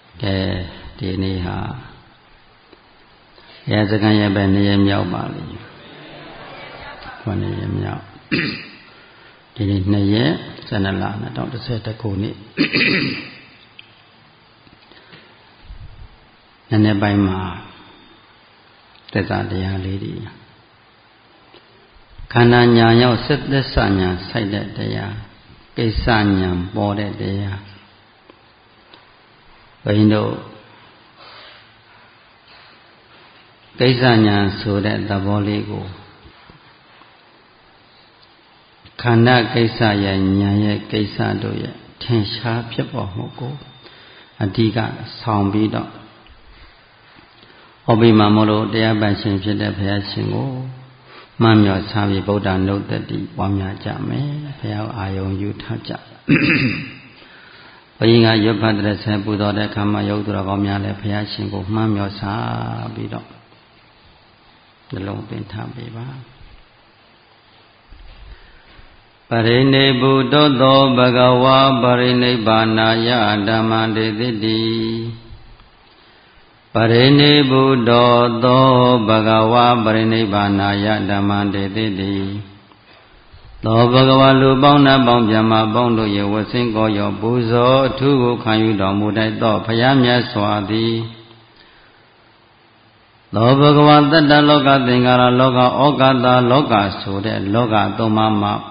ကဲဒီနေ့ဟာရဲစကန်ရဲ့ပဲနေရမြောက်ပါလိမ့်ခေါ်နေရမြောက်ဒီနေ့2ရက်12လ2011ခုနှစ်နည်းနည်းပိုင်းမှာသက်သာတရားလေးတွေခန္ဓာညာရောက်သက်သက်ဆညာစိုက်တဲ့တရားကိစ္စညာပေါ်တဲ့တရားဘုန်းတို့ကိစ္စညာဆိုတဲ့သဘောလေးကိုခန္ဓာကိစ္စရဲ့ညာရဲ့ကိစ္စတို့ရဲ့ထင်ရှားဖြစ်ပေါ်မှုကိုအဓိကဆောင်ပြီးတော့ဟောပြီးမှမလို့တရားပတ်ရှင်ဖြစ်တဲ့ဘုရားရှင်ကိုမှန်မြော်ချပြီးဗုဒ္ဓနုတ္တိပွားများကြမယ်ဘုရားအာယုံယူထားကြဘုရင်ကရွတ်ဖတ်တဲ့ဆဲပူတော်တဲ့ခါမှာယုတ်တော်ကောင်းများလဲဘုရားရှင်ကိုမှန်မြော်ချပြီးတော့နှလုံးသွင်းထားပေးပါပရိနိဗ္ဗုတောသောဘဂဝါပရိနိဗ္ဗာနာယဓမ္မတေတိပရိနိဗ္ဗုတောသောဘဂဝါပရိနိဗ္ဗာနာယဓမ္မတေတိသောဘဂဝါလူပေါင်းနာပေါင်းမြတ်ပေါင်းတို့ရဲ့ဝဆင်းကောရောပူဇော်အထူးကိုခံယူတော်မူတတ်သောဘုရားမြတ်စွာသည်သောဘဂဝါတတ္တလောကသင်္ကာရလောကဩကာသလောကဆိုတဲ့လောကသုံးပါးမှာ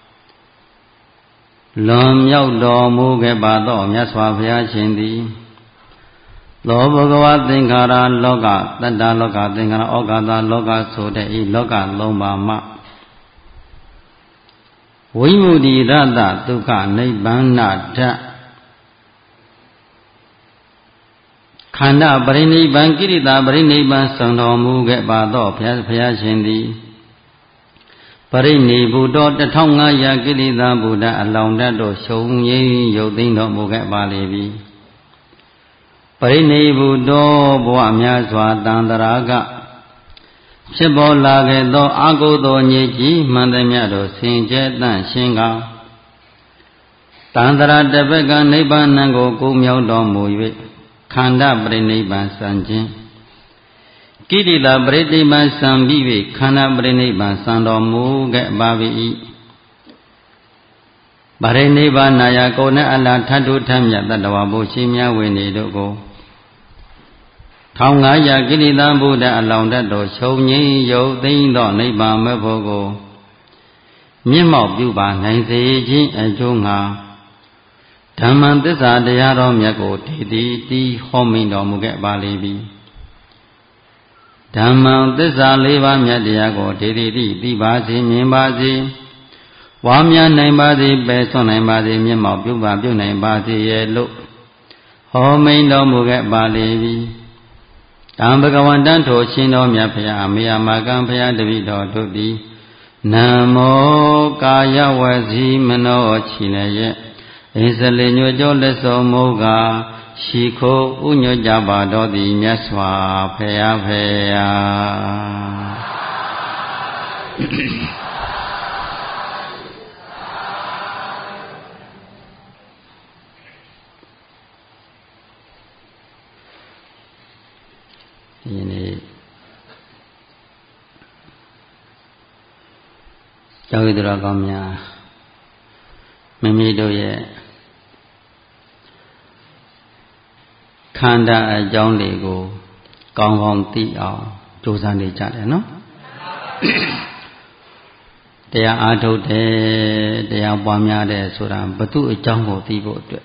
လွန်မြောက်တော်မူခဲ့ပါသောမြတ်စွာဘုရားရှင်သည်သောဘဂဝါသင်္ခါရလောကတတ္တလောကသင်္ခါရဩကာသလောကဆိုတဲ့ဤလောကသုံးပါးမှာဝိမု ക്തി ရတဒုက္ခနိဗ္ဗာန်ဓာတ်ခန္ဓာပရိနိဗ္ဗာန်ကိရိတာပရိနိဗ္ဗာန်ဆောင်တော်မူခဲ့ပါသောဘုရားရှင်သည်ပရိနိဗ္ဗုတော1500ကိရိတာဘုဒ္ဓအလောင်းတတ်တို့ရှုံငိမ့်ရုပ်သိမ်းတော်မူခဲ့ပါလေပြီပရိနိဗ္ဗုတောဘဝများစွာတန်တရာကဖြစ်ပေါ်လာခဲ့သောအာဟုသောညစ်ကြီးမှန်သမျှတို့ဆင်ကျဲတန့်ရှင်းကတန်တရာတပတ်ကနိဗ္ဗာန်ကိုကိုးမြောက်တော်မူ၍ခန္ဓာပရိနိဗ္ဗာန်စံခြင်းကိရိတာပရိနိဗ္ဗာန်စံပြီး၍ခန္ဓာပရိနိဗ္ဗာန်စံတော်မူခဲ့ပါ၏ပရိနိဗ္ဗာန်နာယကိုနဲ့အလားထတ်တုထမြတ်တတ္တဝါဘုရှိမြဝိနေတို့ကို1500ကိရိတာဘုဒ္ဓအလောင်းတတ်တော်ချုပ်ငြိမ်းရုပ်သိမ်းသောနိဗ္ဗာန်မဲ့ဖို့ကိုမြင့်မောက်ပြုပါနိုင်စေခြင်းအကျိုးငှာဓမ္မသစ္စာတရားတော်မြတ်ကိုဒေတိတီဟောမိန်တော်မူခဲ့ပါလေပြီဓမ္မသစ္စာ၄ပါးမြတ်တရားကိုဒေတိတီသိပါစေမြင်ပါစေဝါများနိုင်ပါစေပယ်ဆွနိုင်ပါစေမြင့်မောက်ပြုနိုင်ပါစေရဲ့လို့ဟောမိန်တော်မူခဲ့ပါလေပြီတံဘဂဝန္တံထိုရှင်တော်မြတ်ဖရာအမေယမကံဖရာတပိတော်တို့သည်နမောကာယဝစီမနောချီလည်းရဲ့ဣဇလေညွတ်ကြောလက်စုံမူကားရှိခိုးဥညွတ်ကြပါတော်သည်မြတ်စွာဘုရားဖေယာဒီနေ့ကျောင်းရည်တော်ကောင်းများမိမိတို့ရဲ့ခန္ဓာအကြောင်းတွေကိုကောင်းကောင်းသိအောင်ကြိုးစားနေကြတယ်နော်တရားအားထုတ်တယ်တရားပွားများတယ်ဆိုတာဘသူအကြောင်းကိုသိဖို့အတွက်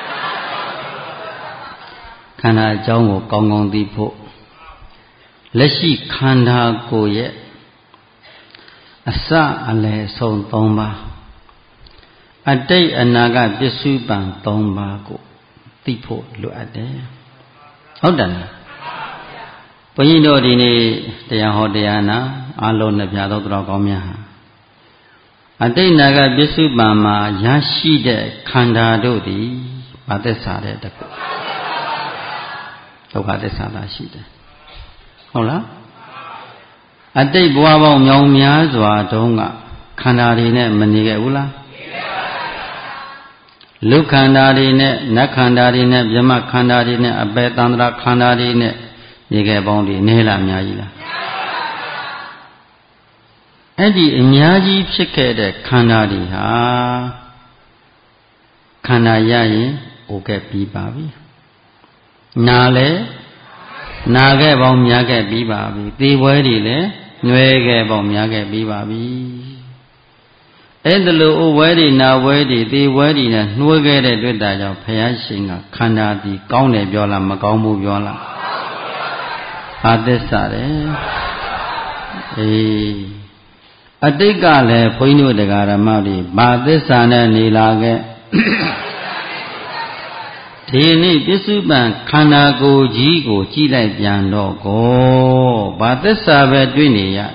ခန္ဓာအကြောင်းကိုကောင်းကောင်းသိဖို့လက်ရှိခန္ဓာကိုယ်ရဲ့အစအလယ်ဆုံး3ပါးအတိတ်အနာဂတ်ပစ္စုပန်3ပါးကိုသိဖို့လိုအပ်တယ်ဟုတ်တယ်လားဘုန်းကြီးတို့ဒီနေ့တရားဟောတရားနာအလုံးနှစ်ပြားသောတော်ကောင်းများဟာအတိတ်အနာဂတ်ပစ္စုပန်မှာရရှိတဲ့ခန္ဓာတို့သည်ဘာသစ္စာတဲ့တခုဒုက္ခသစ္စာသာရှိတယ်ဟုတ်လားအတိတ်ဘဝပေါင်းမြောင်များစွာတုန်းကခန္ဓာတွေနဲ့မနေခဲ့ဘူးလားလူခန္ဓာတွေနဲ့နတ်ခန္ဓာတွေနဲ့ဗြဟ္မခန္ဓာတွေနဲ့အပေတန္တရာခန္ဓာတွေနဲ့ရေခဲပေါင်းတွေနည်းလားအများကြီးလားအဲ့ဒီအများကြီးဖြစ်ခဲ့တဲ့ခန္ဓာတွေဟာခန္ဓာရရင်အိုခဲ့ပြီးပါပြီနာလဲနာခဲ့ပေါင်းများခဲ့ပြီးပါပြီသေပွဲတွေလည်းနှွဲခဲ့ပေါင်းများခဲ့ပြီးပါပြီအဲ့ဒါလို့အိုပွဲတွေနာပွဲတွေသေပွဲတွေနဲ့နှွဲခဲ့တဲ့တွေ့တာကြောင့်ဘုရားရှင်ကခန္ဓာဒီကောင်းတယ်ပြောလားမကောင်းဘူးပြောလားဘာသစ္စာလဲအေးအတိတ်ကလည်းဘုန်းကြီးတို့တရားဓမ္မတွေဘာသစ္စာနဲ့နေလာခဲ့ဒီနေ့ပစ္စုပန်ခန္ဓာကိုယ်ကြီးကိုကြည့်လိုက်ပြန်တော့ကိုဘာသစ္စာပဲတွေ့နေရ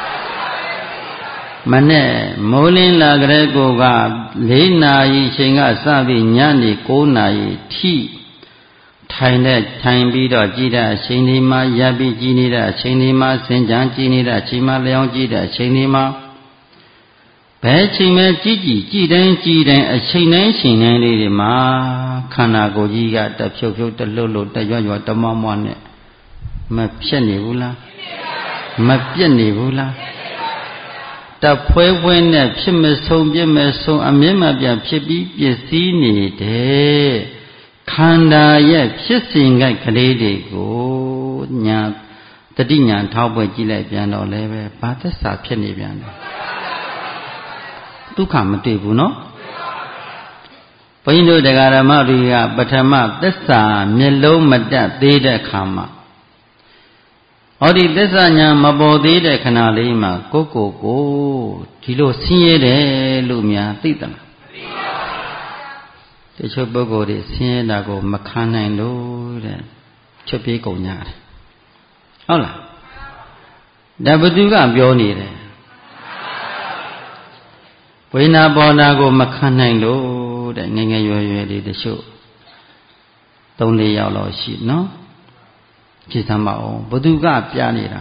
မနဲ့မိုးလင်းလာကြတဲ့ကိုက4 နာရီချိန်ကစပြီးညနေ9 နာရီထိထိုင်ပြီးတော့ကြည်တဲ့အချိန်ဒီမှာရပ်ပြီးကြည်နေတဲ့အချိန်ဒီမှာစင်ကြံကြည်နေတဲ့အချိန်မှာလျောင်းကြည်တဲ့အချိန်ဒီမှာဘယ်ချိန်မှကြည်တိုင်းအချိန်တိုင်းချိန်တိုင်းလေးတွေမှာခန္ဓာကိုယ်ကြီးကတဖြုတ်ဖြုတ်တလှုပ်လှုပ်တရွရွတမောမောနဲ့မဖြစ်နေဘူးလားမပြတ်နေဘူးလားတဖွဲဖွဲနဲ့ဖြစ်မဆုံးပြစ်မဆုံးအမြင့်မပြတ်ဖြစ်ပြီးပစ္စည်းနေတယ်ခန္ဓာရဲ့ဖြစ်စဉ်ကကလေးတွေကိုညာတတိညာထောက်ပွဲကြည့်လိုက်ပြန်တော့လည်းပဲဘာသစ္စာဖြစ်နေပြန်တယ်ဒုက္ခမတွေ့ဘူးနော်ဘုန်းကြီးတို့တရားဓမ္မတွေကပထမသစ္စာမျက်လုံးမတက်သေးတဲ့ခါမှာဟောဒီသစ္စာညာမပေါ်သေးတဲ့ခဏလေးမှာကိုဒီလိုဆင်းရဲတယ်လို့များသိသလားတချို့ပုဂ္ဂိုလ်တွေဆင်းရဲတာကိုမခံနိုင်လို့တဲ့ချွတ်ပြေးကုန်ကြတယ်ဟုတ်လားဒါဘသူကပြောနေတယ်ဝိညာပေါ်တာကိုမခံနိုင်လို့တဲ့ငယ်ငယ်ရွယ်ရွယ်လေးတချို့3-4 ယောက်လောက်ရှိနော်ကြည်သမ်းပါအောင်ဘသူကပြနေတာ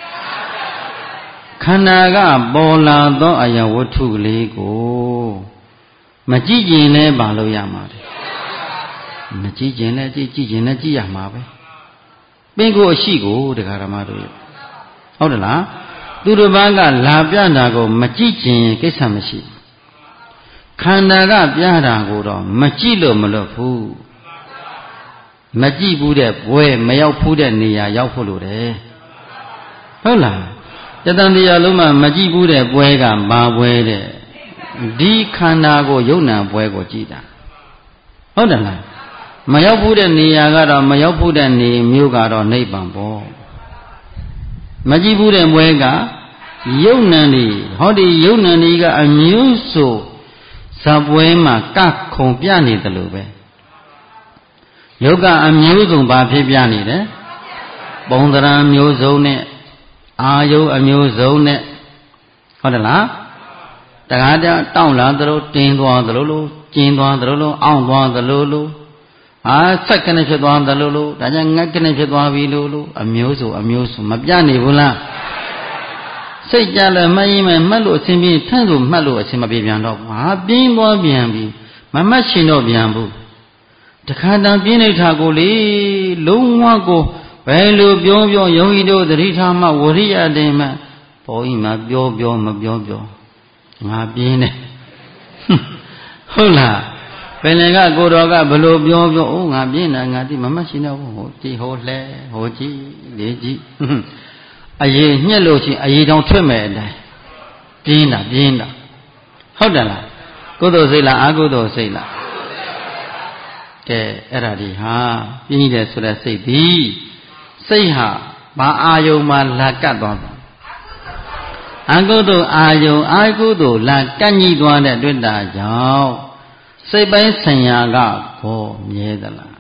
ခန္ဓာကပေါ်လာသောအယဝတ္ထုလေးကိုမကြည့်ကျင်လဲဘာလို့ရမှာလဲမကြည့်ကျင်လဲကြည့်ကျင်လဲကြည့်ရမှာပဲပင်ကိုအရှိကိုတရားဓမ္မတို့ဟုတ်တယ်လားသူတစ်ပါးကလာပြတာကိုမကြည့်ကျင်ကိစ္စမရှိခန္ဓာကပြတာကိုတော့မကြည့်လို့မလွတ်ဘူးမကြည့်ဘူးတဲ့ဘွဲမရောက်ဘူးတဲ့နေရာရောက်ဖို့လိုတယ်ဟုတ်လားတတန်တရားလုံးမှာမကြည့်ဘူးတဲ့ဘွဲကဘာဘွဲတဲ့ဒီခန္ဓာကိုယုံနာဘွဲကိုကြည့်တာဟုတ်တယ်လားမရောက်ဘူးတဲ့နေရာကတော့မရောက်ဘူးတဲ့နေမျိုးကတော့နိဗ္ဗာန်ပေါ့မကြည့်ဘူးတဲ့ဘွဲကယုံနံနေဟောဒီယုံနံနေကအမျိုးဆိုဇပွဲမှာကခုံပြနေတယ်လို့ပဲယုတ်ကအမျိုးစုံဘာဖြစ်ပြနေတယ်ပုံသဏ္ဍာန်မျိုးစုံနဲ့အာယုအမျိုးစုံနဲ့ဟုတ်တယ်လားတခါတည်းတောင့်လာသလိုတင်းသွားသလိုလိုကျင်းသွားသလိုလိုအောင့်သွားသလိုလိုဆက်ကနေဖြစ်သွားသလိုလိုဒါကြောင့်ငတ်ကနေဖြစ်သွားပြီလို့အမျိုးစုမပြနေဘူးလားစိတ်ကြလည်းမရင်မှတ်လို့အစဉ်ပြေထန့်လို့မှတ်လို့အစဉ်မပြေပြန်တော့ပြင်းသွားပြန်ပြီမမှတ်ရှင်တော့ပြန်ဘူးတခါတည်းပြင်းနေတာကိုလေလုံးဝကိုဘယ်လိုပြောယောဂီတို့သတိထားမှဝရိယတင်မှပေါ်ဤမှာပြောမပြောငါပြင်းတယ်ဟုတ်လားပင်လင်ကကိုတော်ကဘလို့ပြောအိုးငါပြင်းတာငါတိမမှတ်ရှင်တော့ဟိုကြည့်ဟိုလှဲဟိုကြည့်လေကြည့်အရေးညှက်လို့ရှိရင်အရေးတောင်ထွက်မယ်အတိုင်းပြင်းတာဟုတ်တယ်လားကုသိုလ်စိတ်လားအကုသိုလ်စိတ်လားကဲအဲ့ဒါဒီဟာပြင်းတယ်ဆိုတဲ့စိတ်ဒီစိတ်ဟာဘာအာယုံမှာလာကတ်သွားတယ်အကုသိုလ်အာယုံအကုသိုလ်လာကန့်ညှိသွားတဲ့တွေ့တာကြောင့်စိတ်ပိုင်းဆံရကဘောမြဲသလား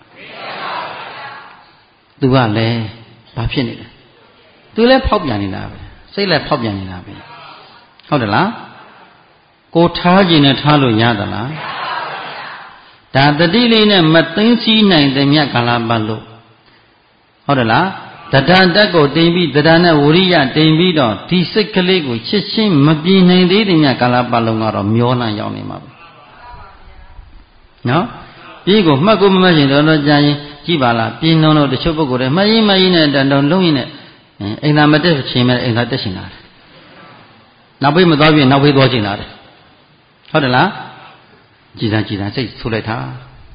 သူကလည်းဘာဖြစ်နေလဲသူလည်းဖောက်ပြန်နေတာပဲစိတ်လည်းဖောက်ပြန်နေတာပဲဟုတ်တယ်လားကိုထားခြင်းနဲ့ထားလို့ရသလားဒါတတိလေးနဲ့မသိသိနိုင်တဲ့မြတ်ကာလပတ်လို့ဟုတ်တယ်လားတဏ္ဍတက်ကိုတင်ပြီးတဏ္ဍနဲ့ဝရိယတင်ပြီးတော့ဒီစိတ်ကလေးကိုချစ်ချင်းမပြင်းနိုင်သေးတဲ့မြတ်ကာလပတ်လုံးကတော့မျောလန့်ရောက်နေမှာပဲဟနော်ပြေးကိုမှတ်ကိုမမှတ်ရင်တော့ကြာရင်ကြည့်ပါလားပြင်းလုံးတော့တချို့ပုဂ္ဂိုလ်တွေမှတ်ရင်နဲ့တန်တော်လုံးရင်နဲ့အိမ်သာမတက်ချင်မဲ့အိမ်သာတက်ချင်တာနောက်ဘေးမသွားပြင်နောက်ဘေးသွားချင်တာဟုတ်တယ်လားကြည်စမ်းစိတ်ဆိုးလိုက်တာ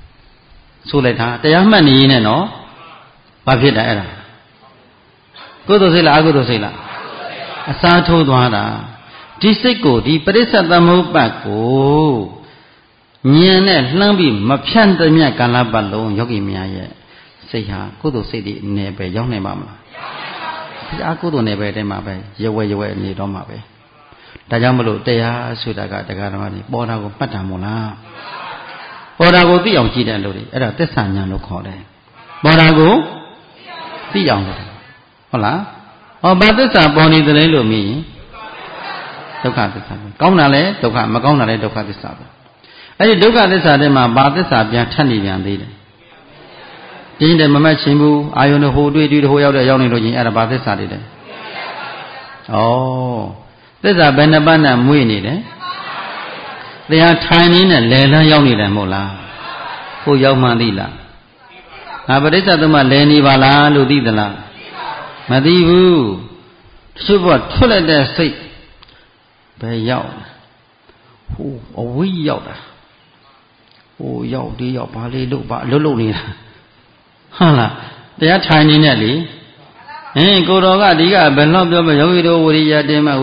တရားမှတ်နေရင်နဲ့နော်ဘာဖြစ်တာအဲ့ဒါကုသိုလ်စိတ်လားအကုသိုလ်စိတ်လားအစားထိုးသွားတာဒီစိတ်ကိုဒီပရိစ္ဆေသမုပ္ပါကိုဉာဏ်နဲ့လှမ်းပြီးမဖြန့်သမျှကာလပတ်လုံးယောဂီများရဲ့စိတ်ဟာကုသိုလ်စိတ်တွေနယ်ပဲရောက်နိုင်ပါမလားဒီအကုသိုလ်နယ်ပဲတည်းမှာပဲရွယ်နေတော့မှာပဲဒါကြောင့်မလို့တရားဆိုတာကတရားဓမ္မတွေပေါ်တာကိုမှတ်တာမို့လားပေါ်တာကိုသိအောင်ကြည့်တဲ့လူတွေအဲ့ဒါသစ္စာဉာဏ်လို့ခေါ်တယ်ပေါ်တာကိုသိအောင်လို့ဟုတ်လားဘာသစ္စာပေါ်နေတယ်လို့မြင်ရင်ဒုက္ခသစ္စာပဲကောင်းတာလဲဒုက္ခမကောင်းတာလဲဒုက္ခသစ္စာပဲအဲ့ဒီဒုက္ခသစ္စာထဲမှာဘာသစ္စာပြန်ထပ်နေပြန်သေးတယ်ပြင်းတယ်မမတ်ချင်းဘူးအာယုန်တို့ဟိုတွေ့ဟိုရောက်နေလို့ချင်းအဲ့ဒါဘာသစ္စာတွေလဲသစ္စာဘယ်နှပတ်နဲ့မွေ့နေတယ်တရားထိုင်နေနဲ့လယ်လန်းရောက်နေတယ်မဟုတ်လားကိုရောက်မှသိလားငါပရိစ္ဆေသမလယ်နေပါလားလို့သိသလားမသိဘူးတချို့ကထွက်လိုက်တဲ့စိတ်ဘယ်ရောက်ဟိုအဝိရောက်တာဟိုရောက်ဒီရောက်ဘာလေးလို့ဘာလုပ်နေတာဟုတ်လားတရားထိုင်နေနဲ့လေကိုတော်ကဒီကဘယ်လောက်ပြောမယောဂီတို့ဝိရိယတင်မ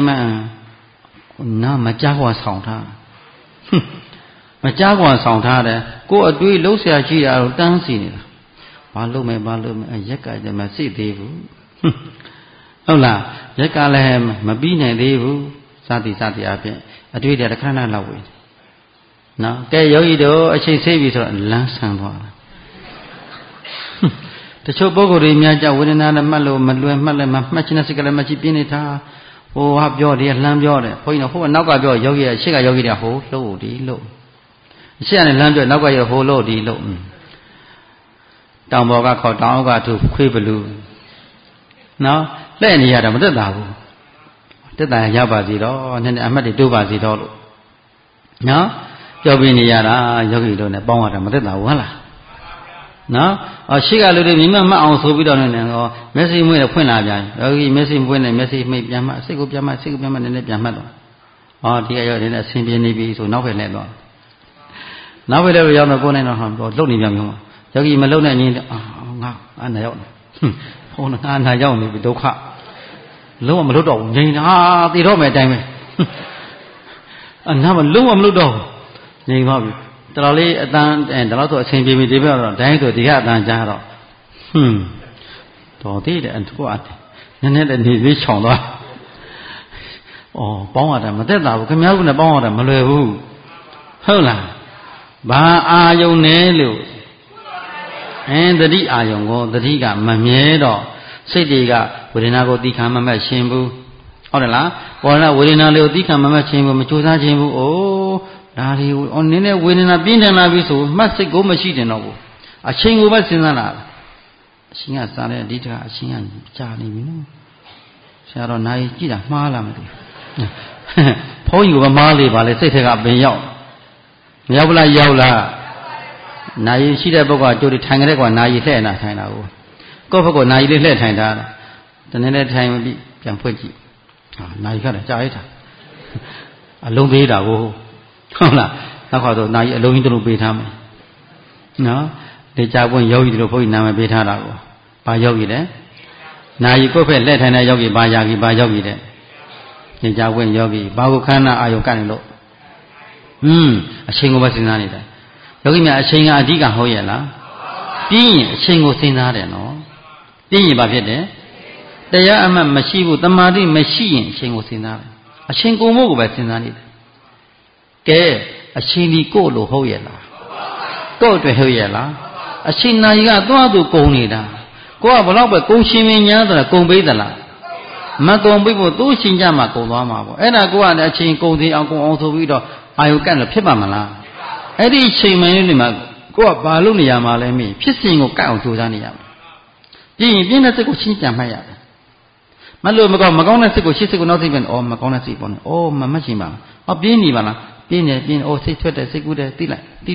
နာမကြားကွာဆောင်ထားမကြားကွာဆောင်ထားတယ်ကိုအတွေးလှုပ်ရှားကြည့်တာတော့တန်းစီနေတာဘာလုပ်မယ်ရက်ကတည်းကမစိတ်သေးဘူးဟုတ်လားရက်ကလည်းမပြီးနိုင်သေးဘူးစသည်အပြင်အတွေးတည်းတစ်ခဏလောက်ဝေးနော်ကဲယောဂီတို့အချိန်ဆေးပြီဆိုတော့လမ်းဆန်သွားတာတချို့ပုဂ္ဂိုလ်တွေများကြဝေဒနာနဲ့မှတ်လို့မလွယ်မှတ်လည်းမှတ်ချင်တဲ့စိတ်ကလည်းမကြည့်ပြင်းနေတာဟိုဟာပြောတယ်လှမ်းပြောတယ်ဘုန်းကြီးတို့ဟိုနောက်ကပြောယောဂီရဲ့ရှေ့ကယောဂီတွေဟိုလှုပ်ဒီလှုပ်ရှေ့ကနေလှမ်းပြောနောက်ကယောဟိုလှုပ်ဒီလှုပ်တောင်ပေါ်ကခေါ်တောင်အောက်ကသူခွေးဘလူးနော်လှည့်နေရတာမတက်တာဘူးတက်တာရပါစီတော့နည်းနည်းအမှတ်တွေတိုးပါစီတော့လို့နော်ပြောပြနေရတာယောဂီတို့နဲ့ပေါင်းရတာမတက်တာဘူးဟုတ်လားနော်ရှေ့ကလူတွေမြင်မှတ်အောင်ဆိုပြီးတော့လည်းမျက်စိမွေးနဲ့ဖွင့်လာပြန်ယောဂီမျက်စိမွေးနဲ့မျက်စိမှိတ်ပြန်မှစိတ်ကိုပြန်မှနည်းနည်းပြန်မှတ်တော့ဒီကရောက်နေတဲ့အဆင်ပြေနေပြီဆိုနောက်ပဲလဲတော့နောက်ပဲလဲရောက်တော့ကိုယ်နဲ့တော့လှုပ်နေပြန်ပြီယောဂီမလှုပ်နဲ့ငင်းငါအနာရောက်ဟိုငါအနာရောက်နေပြီဒုက္ခလုံးဝမလှုပ်တော့ဘူးငြိမ်တာတည်တော့မယ်အတိုင်းပဲအနာမလုံးဝမလှုပ်တော့ငြိမ်သွားပြီတော်တော်လေးအတန်းဒါတော့ဆိုအချိန်ပြေပြီဒီဘက်တော့ဒိုင်းဆိုဒီကအတန်းကြားတော့တော်သေးတယ်အထွတ်နည်းနည်းတည်းနေသေးချောင်သွားပေါင်းရတာမသက်သာဘူးခင်ဗျားကလည်းပေါင်းရတာမလွယ်ဘူးဟုတ်လားဘာအာယုံနဲ့လို့တတိအာယုံကိုတတိကမမြဲတော့စိတ်တွေကဝေဒနာကိုသိခံမမှတ်ခြင်းဘူးဟုတ်တယ်လားပေါ်လာဝေဒနာလေးကိုသိခံမမှတ်ခြင်းဘူးမကြိုးစားခြင်းဘူးဒါတွေကိုနည်းနည်းဝေဒနာပြင်းထန်လာပြီဆိုမှတ်စိတ်ကိုမရှိတင်တော့ဘူးအချိန်ကိုပဲစဉ်းစားလာအချိန်ကစားတဲ့အဓိကအချိန်ကကြာနေပြီနော်ဆရာတော်နိုင်ကြည့်တာမှားလားမသိဘုန်းကြီးကမှားလေပါလေစိတ်ထက်ကပင်ရောက်ရောက်လားနိုင်ရှိတဲ့ပုဂ္ဂိုလ်ကကြိုးထိုင်ကြတဲ့ကွာနိုင်လှဲ့နာထိုင်တာကိုကိုယ့်ဘက်ကနိုင်လေးလှဲ့ထိုင်တာတနေ့နဲ့ထိုင်ပြီးပြန်ဖွင့်ကြည့်နိုင်ခက်တယ်ကြာရတာအလုံးသေးတာကိုဟုတ်လားနောက်ခါတော့နိုင်အလုံးကြီးတို့ပေးထားမယ်နော်ဒီကြာပွင့်ယောဂီတို့ဘုန်းကြီးနာမည်ပေးထားတာကိုဘာယောဂီလဲနိုင်ကိုယ့်ဘက်လှဲ့ထိုင်တဲ့ယောဂီဘာယောဂီတဲ့ဒီကြာပွင့်ယောဂီဘာကိုခန္ဓာအာယုကနေလို့အချိန်ကိုပဲစဉ်းစားနေတယ်ယောဂီများအချိန်ကအဓိကဟုတ်ရဲ့လားပြင်းရင်အချိန်ကိုစဉ်းစားတယ်နော်ပြင်းရင်ဘာဖြစ်တယ်တရားအမှတ်မရှိဘူးတမာတိမရှိရင်အချိန်ကိုစဉ်းစားတယ်အချိန်ကုန်ဖို့ကိုပဲစဉ်းစားနေတယ်ကဲအချိန်ဒီကိုလို့ဟုတ်ရဲ့လားကို့အတွက်ဟုတ်ရဲ့လားအချိန်နာရီကသွားသူကုန်နေတာကိုကဘလောက်ပဲကုန်ရှင်မင်းညာဆိုတာကုန်ပေးသလားမကုန်ပေးဖို့သူ့ရှင်ကြမှာကုန်သွားမှာပေါ့အဲ့ဒါကိုကလည်းအချိန်ကုန်သေးအောင်ကုန်အောင်ဆိုပြီးတော့အာယုကန့်လို့ဖြစ်ပါမလားအဲ့ဒီချိန်မှန်လေးမှာကိုကဘာလို့နေရမှာလဲမင်းဖြစ်စဉ်ကိုကတ်အောင်ကြိုးစားနေရမယ်ပြီးရင်ပြင်းတဲ့စိတ်ကိုရှင်းပြန်မှတ်ရတယ်မလို့မကောင်းတဲ့စိတ်ကိုရှင်းစိတ်ကိုနောက်စိတ်ပြန်မကောင်းတဲ့စိတ်ပေါ့နော်မမှတ်ချင်ပါဘူးပြင်းနေပါလားပြင်းနေစိတ်ထွက်တယ်စိတ်ကူးတယ်တိလိုက်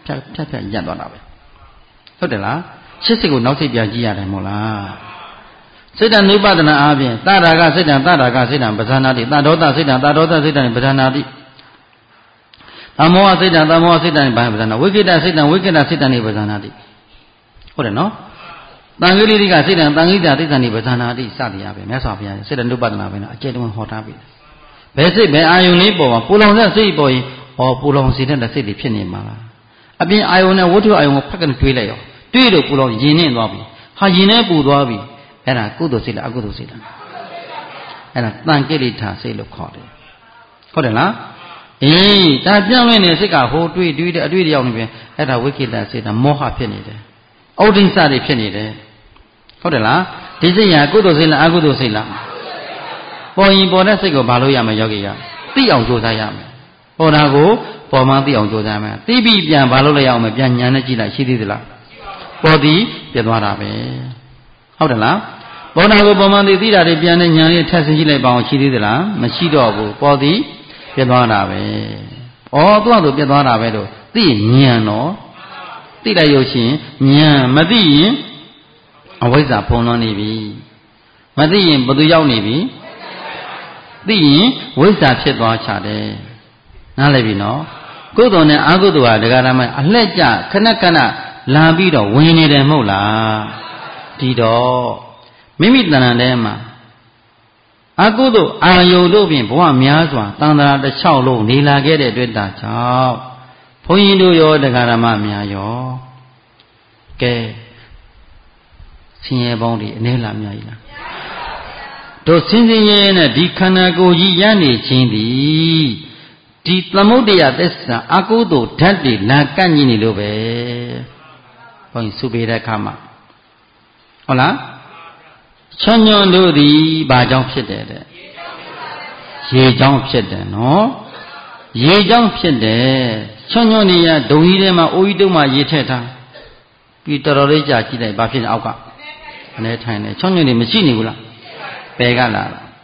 ဖြတ်ရပ်သွားတာပဲဟုတ်တယ်လားရှစ်စိတ်ကိုနောက်စိတ်ပြန်ကြည့်ရတယ်မို့လားစိတ်တ ानु ပဒနာအားဖြင့်တရာကစိတ်တ တရာကစိတ်တပဇာနာတိတဒေါသစိတ်တဒေါသစိတ်တပဇာနာတိသမောဟစိတ်တသမောဟစိတ်တပဇာနာဝိကိတစိတ်တဝိကိတစိတ်တနိပဇာနာတိဟုတ်တယ်နော်တန်ခိလိတိကစိတ်တတန်ခိတစိတ်တနိပဇာနာတိစသည်ရပဲမြတ်စွာဘုရားစိတ်တ ानु ပဒနာပဲနော်အကျဉ်းတဝဟောထားပြီဘယ်စိတ်ဘယ်အာယုန်လေးပေါ်မှာပူလောင်တဲ့စိတ်ပေါ်ရင်ပူလောင်စေတဲ့စိတ်တွေဖြစ်နေမှာလားအပြင်အာယုန်နဲ့ဝတ္ထုအာယုန်ကိုဖက်ကနေတွေးလိုက်ရောတွေးလို့ပူလောင်ရင်နဲ့သွားပြီဟာရင်နဲ့ပူသွားပြီအဲ့ဒါကုသိုလ်စိတ်လားအကုသိုလ်စိတ်လားအဲ့ဒါတန်ကိလေသာစိတ်လို့ခေါ်တယ်ဟုတ်တယ်လားဒါပြောင်းလဲနေတဲ့စိတ်ကဟိုတွေးတဲ့အတွေ့အကြုံတွေပဲအဲ့ဒါဝိကိတစိတ်ဒါမောဟဖြစ်နေတယ်ဩဒိစ္စတွေဖြစ်နေတယ်ဟုတ်တယ်လားဒီစိတ်ဟာကုသိုလ်စိတ်လားအကုသိုလ်စိတ်လားပေါ်ရင်ပေါ်တဲ့စိတ်ကိုဘာလို့ရမလဲယောဂီကသိအောင်ကြိုးစားရမယ်ပေါ်တာကိုပေါ်မှသိအောင်ကြိုးစားမယ်သိပြီးပြန်ဘာလို့လဲရအောင်မပြန်ညာနဲ့ကြည့်လိုက်ရှိသေးသလားပေါ်သည်ပြသွားတာပဲဟုတ်တယ်လားပေါ်တာကိုပေါ်မှသိတာတွေပြန်တဲ့ညာလေးထပ်ဆင်းကြည့်လိုက်ပါအောင်ရှိသေးသလားမရှိတော့ဘူးပေါ်သည်ပြသွားတာပဲသူ့အတူပြသွားတာပဲလို့သိဉာဏ်တော့သိလိုက်ရုပ်ရှင်ဉာဏ်မသိရင်အဝိဇ္ဇာဖုံးလွှမ်းနေပြီမသိရင်ဘယ်သူရောက်နေပြီသိရင်ဝိဇ္ဇာဖြစ်သွားချတယ်နားလည်ပြီနော်ကုသိုလ်နဲ့အကုသိုလ်ဟာဒကာရမအလှည့်ကျခဏခဏလာပြီးတော့ဝင်နေတယ်မဟုတ်လားဒီတော့မိမိတဏ္ဍာထဲမှာအကုသိုလ်အာယုတို့ဖြင့်ဘဝများစွာတန်ត្រာတစ်လျှောက်လုံးနေလာခဲ့တဲ့အတွက်ဒါကြောင့်ဘုန်းကြီးတို့ရောဒကာရမများရောကဲဆင်းရဲပေါင်းတွေအနည်းလားများကြီးလားတို့စင်းစင်းရဲနဲ့ဒီခန္ဓာကိုယ်ကြီးရနေခြင်းသည်ဒီသမုဒ္ဒယသစ္စာအကုသိုလ်ဓာတ်တွေလာကန့်ညင်နေလို့ပဲဘုန်းကြီးစုပေတဲ့အခါမှာဟုတ်လားချွန်ညွန်တို့သည်ဘာကြောင့်ဖြစ်တယ်တဲ့ရေကြောင့်ဖြစ်တယ်နော်ရေကြောင့်ဖြစ်တယ်ချွန်ညွန်နေရဒုံကြီးထဲမှာအိုးကြီးတုံးမှာရေထည့်ထားပြီးတော်တော်လေးကြာကြည့်လိုက်ဘာဖြစ်လဲအောက်ကအနေထိုင်နေချွန်ညွန်နေမရှိနေဘူးလားပယ်ကလာ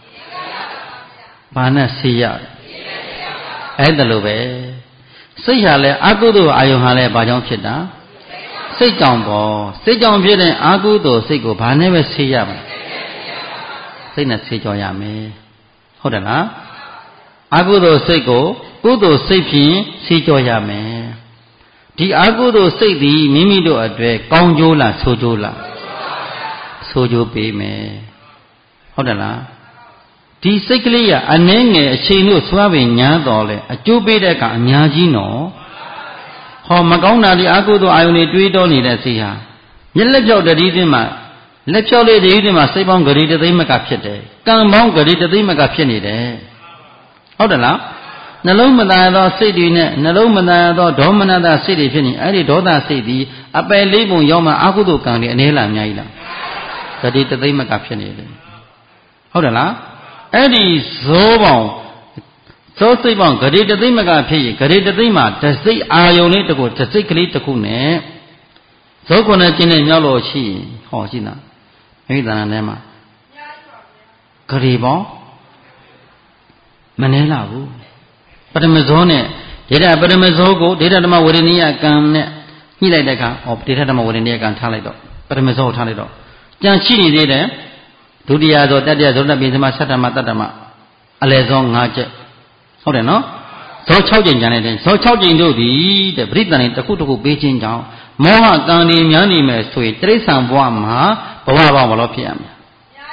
ဘာနဲ့ဆေးရအဲ့ဒါလိုပဲစိတ်ဟာလဲအကုသိုလ်အာယုံဟာလဲဘာကြောင့်ဖြစ်တာစိတ်ကြောင့်ပေါ့စိတ်ကြောင့်ဖြစ်တဲ့အာကုသိုလ်စိတ်ကိုဘာနဲ့ပဲဆေးရမှာစိတ်နဲ့ဆေးကြောရမယ်ဟုတ်တယ်လားအာကုသိုလ်စိတ်ကိုကုသိုလ်စိတ်ဖြင့်ဆေးကြောရမယ်ဒီအာကုသိုလ်စိတ်သည်မိမိတို့အတွက်ကောင်းကျိုးလားဆိုးကျိုးလားဆိုးကျိုးပေးမယ်ဟုတ်တယ်လားဒီစိတ်ကလေးကအနှဲငယ်အချိန်တို့သွားပင်ညာတော်လဲအကျိုးပေးတဲ့ကအများကြီးနော်ဟောမကောင်းတာဒီအကုသိုလ်အာယုန်တွေတွေးတောနေတဲ့စိတ်ဟာမျက်လက်ဖြောက်တတိသိမှာလက်ဖြောက်လေးတတိသိမှာစိတ်ပေါင်းဂရီတသိမကဖြစ်တယ်ကံပေါင်းဂရီတသိမကဖြစ်နေတယ်ဟုတ်တယ်လားနှလုံးမသားသောစိတ်တွေနဲ့နှလုံးမသားသောဒေါမနတစိတ်တွေဖြစ်နေအဲ့ဒီဒေါသစိတ်ဒီအပယ်လေးပုံရောက်မှအကုသိုလ်ကံတွေအနည်းလားအများကြီးလားဂရီတသိမကဖြစ်နေတယ်ဟုတ်တယ်လားအဲ့ဒီဇောပေါင်းဇောစိတ်ပေါင်းဂရေတသိမကဖြစ်ရင်ဂရေတသိမှာတစိတ်အာယုံလေးတခုတစိတ်ကလေးတခုနဲ့ဇောခုနဲ့ကျင်းနဲ့မြောက်လို့ရှိရင်ဟောရှိလားမိမိတဏ္ဍာထဲမှာဂရေပေါင်းမနှဲလာဘူးပထမဇောနဲ့ဒေတာပထမဇောကိုဒေတာဓမ္မဝေဒနိယကံနဲ့ညှိလိုက်တဲ့အခါဒေတာဓမ္မဝေဒနိယကံထားလိုက်တော့ပထမဇောကိုထားလိုက်တော့ကြံရှိနေသေးတယ်ဒုတိယဇောတတိယဇောတပိသမသတ္တမတတ္တမအလယ်ဇော5ချက်ဟုတ်တယ်နော်ဇော6ကြိမ်ကျန်တဲ့ဇော6ကြိမ်တို့သည်တဲ့ပရိသန္တိတစ်ခုတစ်ခုပေးခြင်းကြောင့်မောဟကံတွေများနေမယ်ဆိုရင်တိရစ္ဆာန်ဘဝမှာဘဝပေါင်းဘယ်လိုဖြစ်ရမလဲ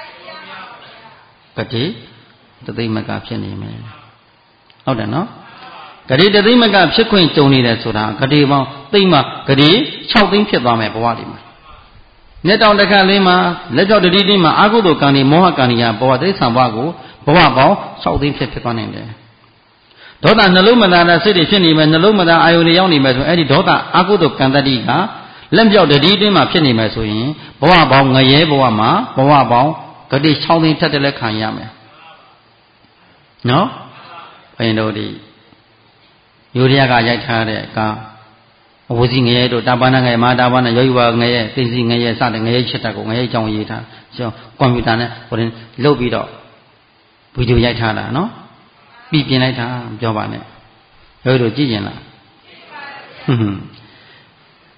ဂတိတသိမကဖြစ်နေမယ်ဟုတ်တယ်နော်ဂတိတသိမကဖြစ်ခွင့်ကြုံနေတယ်ဆိုတာဂတိပေါင်းသိမဂတိ6သိန်းဖြစ်သွားမယ်ဘဝတွေမှာမျက်တောင်တစ်ခါလေးမှာလက်ကြောက်တတိတိမှာအာဟုတုကံဒီမောဟကံဒီဟာဘဝတိရစ္ဆာန်ဘဝကိုဘဝပေါင်း6သိန်းဖြစ်သွားနိုင်တယ်ဒေါသနှလုံးမသားတဲ့စိတ်တွေဖြစ်နေမယ်နှလုံးမသားအာယုန်တွေရောက်နေမယ်ဆိုအဲ့ဒီဒေါသအာဟုတုကံတတိကလက်ပြောက်တတိတိမှာဖြစ်နေမယ်ဆိုရင်ဘဝပေါင်းငရဲဘဝမှာဘဝပေါင်းဂတိ6သိန်းထက်တယ်လည်းခံရမယ်နော်ဘယ်လိုဒီယိုရိယကရိုက်ထားတဲ့ကအဝစီငရဲတို့တာပါဏငရဲမဟာတာပါဏယောဂီဝါငရဲသိစီငရဲစတဲ့ငရဲချက်တက်ကိုငရဲအကြောင်းရေးထားကျောင်းကွန်ပျူတာနဲ့ဟိုတင်လုတ်ပြီးတော့ဗီဒီယိုရိုက်ထားတာနော်ပြီးပြင်လိုက်တာပြောပါနဲ့ယောဂီတို့ကြည့်ရင်လား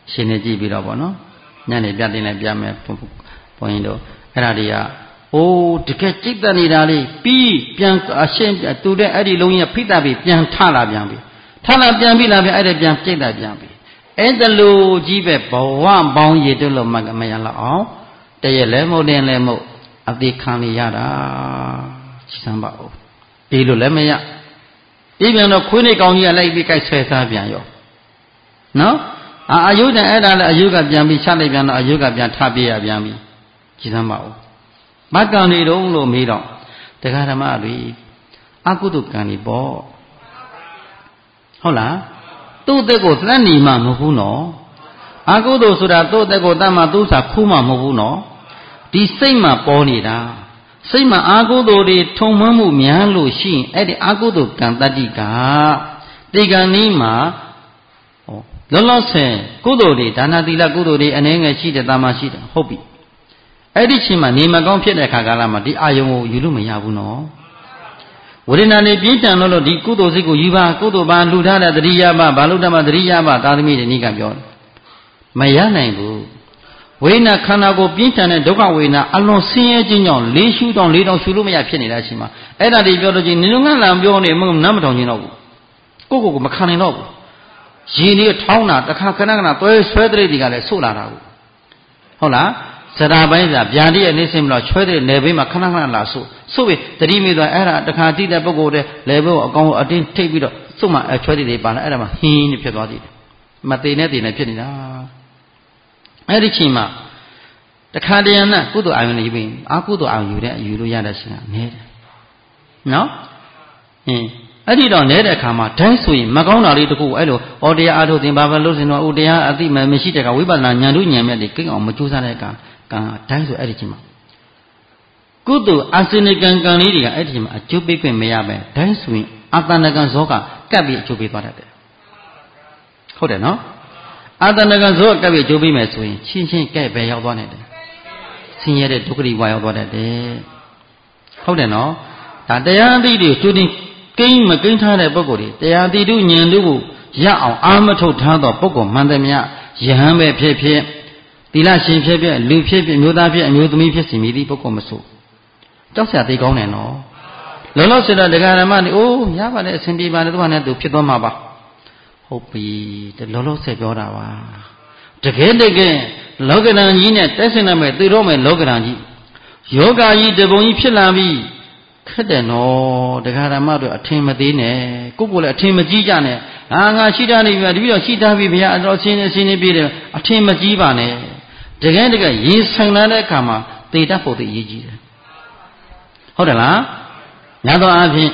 ရှင်နေကြည့်ပြီးတော့ပေါ့နော်ညနေပြတင်လိုက်ပြမယ်ဘုန်းကြီးတို့အဲ့ဒါတွေကအိုးတကယ်จิตတနေတာလေးပြီးပြန်အရှင်းတူတဲ့အဲ့ဒီလုံးကြီးဖိတပြီးပြန်ထလာပြန်ပြီထလာပြန်ပြီလားဗျအဲ့ဒါပြန်จิตတပြန်ပြီအဲ့ဒါလိုကြီးပဲဘဝပေါင်းရည်တို့လို့မှမရလောက်အောင်တရက်လဲမဟုတ်တင်လဲမဟုတ်အသေးခံနေရတာကြည်စမ်းပါဦးဒီလိုလည်းမရပြီးပြန်တော့ခွေးနေကောင်ကြီးကလိုက်ပြီးကြိုက်ဆွဲစားပြန်ရောနော်အာယုဒံအဲ့ဒါလည်းအယုကပြန်ပြီးချလိုက်ပြန်တော့အယုကပြန်ထပြေးရပြန်ပြီကြည်စမ်းပါဦးမကံနေတော့လို့မေးတော့တရားဓမ္မတွေအကုသိုလ်ကံတွေပေါ့ဟုတ်လားသူ့အသက်ကိုသတ်နေမှမဟုတ်ဘူးနော်အကုသိုလ်ဆိုတာသူ့အသက်ကိုတတ်မှသူ့စာခူးမှမဟုတ်ဘူးနော်ဒီစိတ်မှပေါ်နေတာစိတ်မှာအာကုသိုလ်တွေထုံမွမ်းမှုများလို့ရှိရင်အဲ့ဒီအာကုသိုလ်ကံတတ္တိကဒီကံนี้မှာလောလောဆယ်ကုသိုလ်တွေဒါနသီလကုသိုလ်တွေအနေငယ်ရှိတယ်တာမရှိတယ်ဟုတ်ပြီအဲ့ဒီချိန်မှာနေမကောင်းဖြစ်တဲ့ခါကာလမှာဒီအာယုံကိုယူလို့မရဘူးနော်ဝေဒနာနေပြင်းထန်လို့ဒီကုသိုလ်စိတ်ကိုယူပါကုသိုလ်ပါလှူထားတဲ့တတိယပါဘာလို့တတ်မှတတိယပါသာသမီတွေနိကပြောတယ်မရနိုင်ဘူးဝေဒနာခန္ဓာကိုပြင်းထန်တဲ့ဒုက္ခဝေဒနာအလွန်ဆင်းရဲခြင်းကြောင့်လေးရှုတောင်လေးတောင်ရှုလို့မရဖြစ်နေတဲ့အချိန်မှာအဲ့ဒါတွေပြောလို့ချင်းနင်တို့ငါလာပြောနေမနမ်းမထောင်ခြင်းတော့ဘူးကိုမခံနိုင်တော့ဘူးရင်တွေထောင်းတာတခါခဏခဏတွဲဆွဲတဲ့တွေကလည်းဆုတ်လာတာဘူးဟုတ်လားစရာပိုင်းစာဗျာတိရဲ့နေစင်မလို့ချွဲတဲ့နယ်ဘေးမှာခဏခဏလာဆုတ်ပြီးတတိမိသွားအဲ့ဒါတခါတိတဲ့ပုဂ္ဂိုလ်တဲ့လေဘိုးအကောင်အတင်းထိပ်ပြီးတော့ဆုတ်မှချွဲတဲ့တွေပါလာအဲ့ဒါမှဟင်းနေဖြစ်သွားသေးတယ်မသေးနဲ့တည်နေဖြစ်နေတာအဲ့ဒီချိန်မှာတခါတရံနဲ့ကုသိုလ်အာယုန်နေပြီးအာကုသိုလ်အာယုန်ယူလို့ရတဲ့ရှင်ကနေတယ်နော်အဲ့ဒီတော့နေတဲ့အခါမှာတိုင်းဆိုရင်မကောင်းတာလေးတခုအဲ့လိုဩတရားအားထုတ်သင်ဘာပဲလို့စင်တော့ဥတရားအတိမရှိတဲ့ကဝိပဿနာဉာဏ်တို့ဉာဏ်မြတ်တွေကိန်းအောင်မကြိုးစားတဲ့ကံတိုင်းဆိုအဲ့ဒီချိန်မှာကုသိုလ်အာစိနိကံကံလေးတွေကအဲ့ဒီချိန်မှာအကျိုးပေးခွင့်မရပဲတိုင်းဆိုရင်အာတဏကံဇောကကပ်ပြီးအကျိုးပေးသွားတတ်တယ်ဟုတ်တယ်နော်အာတဏကံဇောကပ်ပြီးအကျိုးပေးမယ်ဆိုရင်ချင်းကဲ့ပဲရောက်သွားနိုင်တယ်ဆင်းရဲတဲ့ဒုက္ခတွေဝါရောက်သွားတတ်တယ်ဟုတ်တယ်နော်ဒါတရားအသည့်တွေကျွတင်ကိန်းမကိန်းထားတဲ့ပုဂ္ဂိုလ်တွေတရားတိတုဉာဏ်တို့ကိုရအောင်အာမထုတ်ထားသောပုဂ္ဂိုလ်မှန်တယ်မြတ်ယဟန်ပဲဖြစ်ဖြစ်သီလရှင်ဖြစ်ဖြစ်လူဖြစ်ဖြစ်မျိုးသားဖြစ်အမျိုးသမီးဖြစ်စီမိသည့်ပုဂ္ဂိုလ်မဆိုကြောက်စရာသိကောင်းတယ်နော်လောလောဆယ်တော့တရားဓမ္မတွေအိုးရပါတယ်အစဉ်ပြေပါတယ်သူကလည်းသူဖြစ်သွားမှာပါဟုတ်ပြီလောလောဆယ်ပြောတာပါတကယ်လောကဓာန်ကြီးနဲ့တက်ဆင်ရမယ်သိတော့မယ်လောကဓာန်ကြီးယောဂကြီးတပုံကြီးဖြစ်လာပြီခက်တယ်နော်တရားဓမ္မတို့အထင်မသေးနဲ့ကိုယ်လည်းအထင်မကြီးကြနဲ့ငါရှိတာနေပြီတပည့်တော်ရှိတာပြီဗျာအတော်ရှင်းနေပြီတယ်အထင်မကြီးပါနဲ့တကယ်ရင်ဆိုင်လာတဲ့အခါမှာသေတတ်ဖို့သိအရေးကြီးတယ်ဟုတ်တယ်လားညာတော့အဖြစ်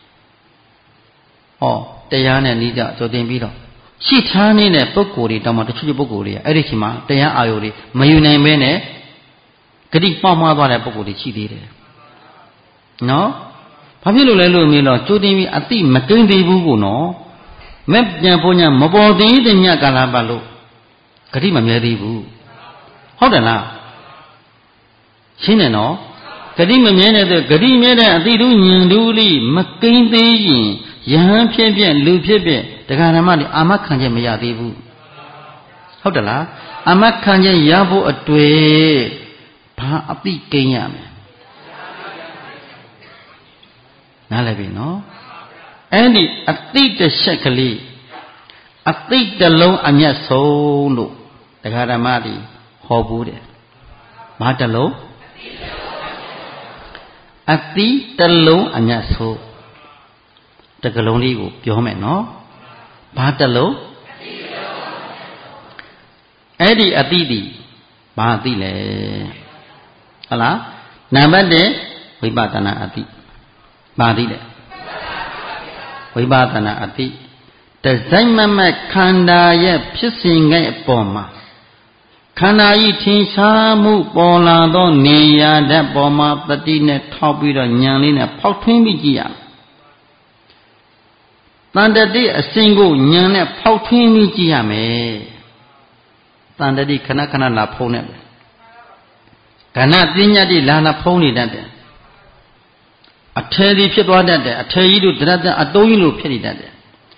တရားနဲ့ဤကြကြိုတင်ပြီးတော့ရှိထားနေတဲ့ပုဂ္ဂိုလ်တွေတောင်မှတချို့ပုဂ္ဂိုလ်တွေအဲ့ဒီချိန်မှာတရားအာယုတွေမယူနိုင်ဘဲနဲ့ဂတိပေါက်မှားသွားတဲ့ပုဂ္ဂိုလ်တွေရှိသေးတယ်နော်ဘာဖြစ်လို့လဲလို့မြင်တော့ကြိုတင်ပြီးအတိမကိန်းသေးဘူးကိုနော်မဲ့ပြန်ဖို့ညာမပေါ်သေးတဲ့ညကာလပတ်လို့ဂတိမမြဲသေးဘူးဟုတ်တယ်လားရှင်းတယ်နော်ဂတိမမြဲတဲ့ဂတိမြဲတဲ့အတိတုဉာဏ်တို့လိမကိန်းသေးရင်ယဟန်ဖြစ်ဖြစ်လူဖြစ်ဖြစ်တရားဓမ္မတွေအာမခံချက်မရသေးဘူးဟုတ်တယ်လားအာမခံချက်ရဖို့အတွေ့ဘာအတိကိန်းရမယ်နားလည်ပြီနော်အဲ့ဒီအတိတချက်ကလေးအတိတလုံးအမျက်ဆုံးလို့တရားဓမ္မတွေဟောဘူးတယ်ဘာတလုံးအတိတလုံးအမျက်ဆုံးတကလုံးလေးကိုပြောမယ်နော်ဘာတလုံးအဲ့ဒီအတိတိဘာအတိလဲဟုတ်လားနံပါတ်1ဝိပဿနာအတိဘာသိလဲဝိပဿနာအတိတစိုက်မမတ်ခန္ဓာရဲ့ဖြစ်စဉ်ငယ်အပေါ်မှာခန္ဓာဤထင်ရှားမှုပေါ်လာသောနေရာဓာတ်ပေါ်မှာတတိနဲ့ထောက်ပြီးတော့ဉာဏ်လေးနဲ့ဖောက်ထွင်းပြီးကြည့်ရတန်တတိအစဉ်ကိုဉာဏ်နဲ့ဖောက်ထွင်းပြီးကြည့်ရမယ်တန်တတိခဏခဏလာဖုံးနေတယ်ကဏ္ဍပညာတိလာဖုံးနေတတ်တယ်အထေဒီဖြစ်သွားတတ်တယ်အထေကြီးတို့တရတအတုံးကြီးလို့ဖြစ်နေတတ်တယ်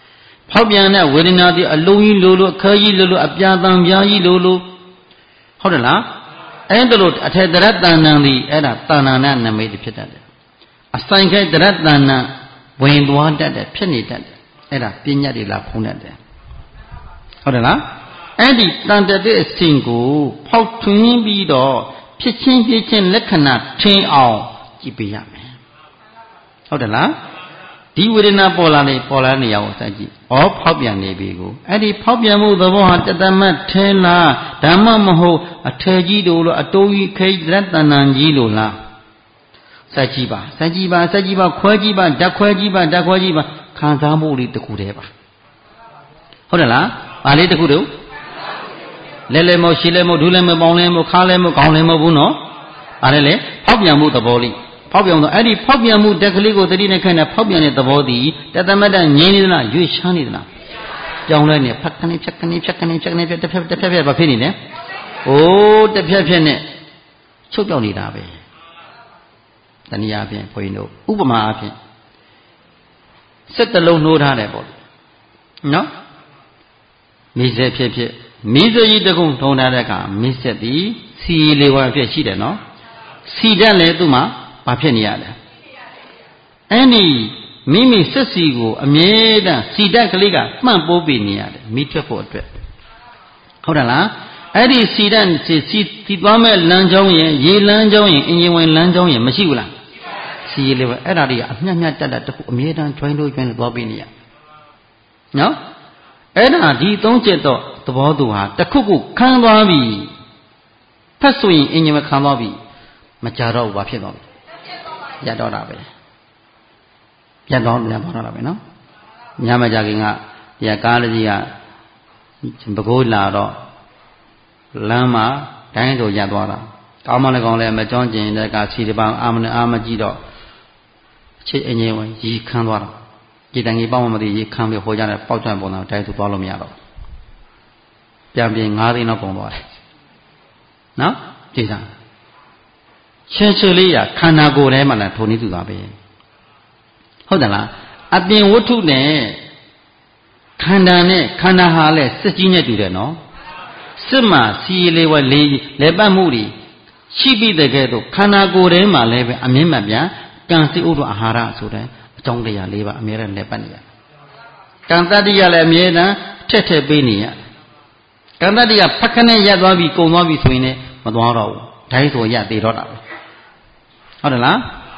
ဖောက်ပြန်တဲ့ဝေဒနာဒီအလုံးကြီးလိုလိုခါကြီးလိုလိုအပြာတံပြားကြီးလိုလိုဟုတ်တယ်လားအဲ့ဒါလို့အထေတရတဏ္ဏံဒီအဲ့ဒါတဏ္ဏနာနမိတ်ဖြစ်တတ်တယ်အဆိုင်ခဲတရတဏ္ဏဝင်သွားတတ်တယ်ဖြစ်နေတတ်တယ်အဲ့ဒါပညာတွေလာဖုံးတတ်တယ်ဟုတ်တယ်လားအဲ့ဒီတန်တဲ့အစဉ်ကိုဖောက်ထွင်းပြီးတော့ဖြစ်ချင်းပြချင်းလက္ခဏာထင်အောင်ကြည့်ပေးရမယ်ဟုတ်တယ်လားဒီဝေဒနာပေါ်လာနေရအောင်စကြည့်ဩဖောက်ပြန်နေပြီကိုအဲ့ဒီဖောက်ပြန်မှုသဘောဟာတသမတ်ထဲလားဓမ္မမဟုတ်အထေကြီးတို့လို့အတိုးကြီးခိတ်ရတ္တဏံကြီးလို့လားစကြည့်ပါခွဲကြည့်ပါဓာတ်ခွဲကြည့်ပါခံစားမှုလေးတစ်ခုတည်းပါဟုတ်တယ်လားဘာလေးတစ်ခုတို့လဲမို့ရှည်လဲမို့ဒူးလဲမို့ပေါင်းလဲမို့ခါလဲမို့ခေါင်းလဲမို့ဘူးနော်ဘာလဲလေဖောက်ပြန်မှုသဘောလေးဖောက်ပြန်တော့အဲ့ဒီဖောက်ပြန်မှုတက်ကလေးကိုတတိနဲ့ခိုင်းတဲ့ဖောက်ပြန်တဲ့သဘောတည်တသမတ်တငြင်းနေသလားရွေ့ချမ်းနေသလားပြောင်းလဲနေဖက်ကနေတစ်ဖြက်ဘာဖြစ်နေလဲအိုးတစ်ဖြက်နဲ့ချုပ်ပြောင်းနေတာပဲတနည်းအားဖြင့်ဘုန်းကြီးတို့ဥပမာအားဖြင့်စက်တလုံးနှိုးထားတယ်ပေါ့နော်မိစက်ဖြစ်မိစက်ကြီးတကုံထုံထားတဲ့အခါမိစက်သည်စီလေးဝါဖြစ်ရှိတယ်နော်စီတတ်လေသူ့မှာဘာဖြစ်နေရလဲအဲ့ဒီမိမိစက်စီကိုအမြဲတမ်းစီတတ်ကလေးကမှန့်ပိုးပေးနေရတယ်မိထွက်ဖို့အတွက်ဟုတ်တယ်လားအဲ့ဒီစီတတ်စီသွားမဲ့လမ်းကြောင်းရင်ရေလမ်းကြောင်းရင်အင်ဂျင်ဝင်လမ်းကြောင်းရင်မရှိဘူးလားစီလေးပဲအဲ့ဒါတွေကအမျှတက်တခုအမြဲတမ်း join လို့သွားပေးနေရနော်အဲ့ဒါဒီသုံးချက်တော့သဘောတူဟာတခုခုခံသွားပြီဖတ်ဆိုရင်အင်ဂျင်မခံသွားပြီမကြတော့ဘူးဘာဖြစ်သွားလဲရတော့တာပဲရတော့တာပဲနော်ညမကြခင်ကဒီကားလေးကြီးကပဲခူးလာတော့လမ်းမှာတိုင်းဆိုရသွားတာကောင်းမလည်းကောင်းလဲမကြောင်းကျင်တဲ့ကစီတပန်းအာမကြည့်တော့ချစ်အငြင်းဝင်ရီခမ်းသွားတာဒီတန်ကြီးပေါ့မသိရီခမ်းပြီးဟိုကြတဲ့ပေါက်ကြံပုံတော့တိုင်းဆိုသွားလို့မရတော့ပြန်ပြင်9သိန်းတော့ပုံသွားတယ်နော်ကြည့်စမ်းချင်းလေးရခန္ဓာကိုယ်ထဲမှာလည်းထုံနေသူတာပဲဟုတ်တယ်လားအပြင်ဝတ္ထုနဲ့ခန္ဓာဟာလည်းစက်ကြီးနဲ့တူတယ်နော်စစ်မှာစီလေးဝဲလေပတ်မှုတွေရှိပြီးတဲ့ကဲတော့ခန္ဓာကိုယ်ထဲမှာလည်းပဲအမြင့်မှန်ပြန်ကံစိဥဒ္ဓအာဟာရဆိုတဲ့အကြောင်းတရား၄ပါးအမြဲတမ်းလေပတ်နေရကံတတ္တိရလည်းအမြဲတမ်းထက်ပေးနေရကံတတ္တိရဖက်ခနဲ့ရပ်သွားပြီးကုံသွားပြီးဆိုရင်လည်းမသွားတော့ဘူးဒိုင်းဆိုရသေးတော့တာပဲဟုတ်တယ်လား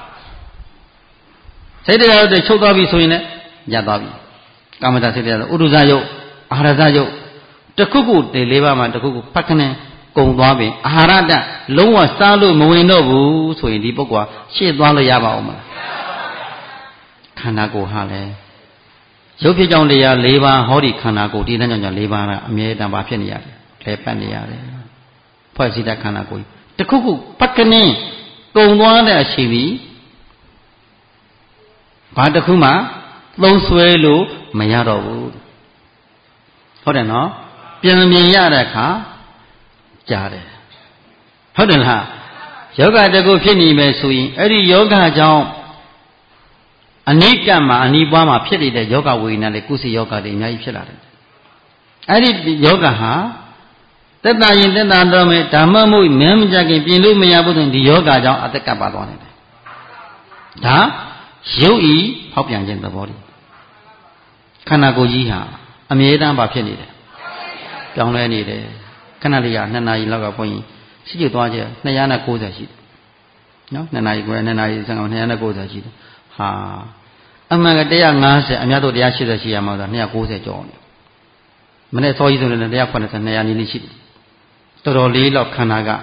စိတ်တရားတွေချုပ်သွားပြီဆိုရင်လည်းရသွားပြီကာမတစိတ်တရားဥဒ္ဒဇယုတ်အာဟာရဇယုတ်တခုခုတေ၄ပါးမှာတခုခုဖက်ခနဲ့ကုံသွားပြီအာဟာရတလုံးဝစားလို့မဝင်တော့ဘူးဆိုရင်ဒီပုဂ္ဂိုလ်ကရှေ့သွားလို့ရပါအောင်မလားခန္ဓာကိုယ်ဟာလည်းရုပ်ဖြစ်ကြောင်းတရား၄ပါးဟောဒီခန္ဓာကိုယ်ဒီတန်းကြောင့်၄ပါးကအမြဲတမ်းပါဖြစ်နေရတယ်လဲပတ်နေရတယ်ဖွဲ့စည်းတဲ့ခန္ဓာကိုယ်တခုခုဖက်ခနဲ့ကုံသွားတဲ့အချိန်ဒီဘာတစ်ခုမှသုံးဆွဲလို့မရတော့ဘူးဟုတ်တယ်နော်ပြန်ရတဲ့အခါကြားတယ်ဟုတ်တယ်လားယောဂတကူဖြစ်နေမယ်ဆိုရင်အဲ့ဒီယောဂကြောင့်အနိကမှာအနိပွားမှာဖြစ်နေတဲ့ယောဂဝေဒနာတွေကုသယောဂတွေအများကြီးဖြစ်လာတယ်အဲ့ဒီယောဂဟာသက်သာရင်သက်သာတော့မယ်ဓမ္မမို့မင်းမကြခင်ပြင်လို့မရဘူးဆိုရင်ဒီယောဂကြောင့်အသက်ကပ်ပါသွားနေတယ်ဒါရုပ်ဤဖောက်ပြန်ခြင်းသဘောတည်းခန္ဓာကိုယ်ကြီးဟာအမြဲတမ်းပါဖြစ်နေတယ်ပြောင်းလဲနေတယ်ခဏလေးက2နာရီလောက်ကဘုန်းကြီးရှိကျသွားကြ290ရှိတယ်နော်2နာရီခွဲ2နာရီ15 290ရှိတယ်ဟာအမှန်က150အများတို့180ရှိရမှာဆို290ကျော်နေမနေ့စောကြီးဆိုလည်း180 200နီးနီးရှိတယ်တော်တော်လေးတော့ခန္ဓာက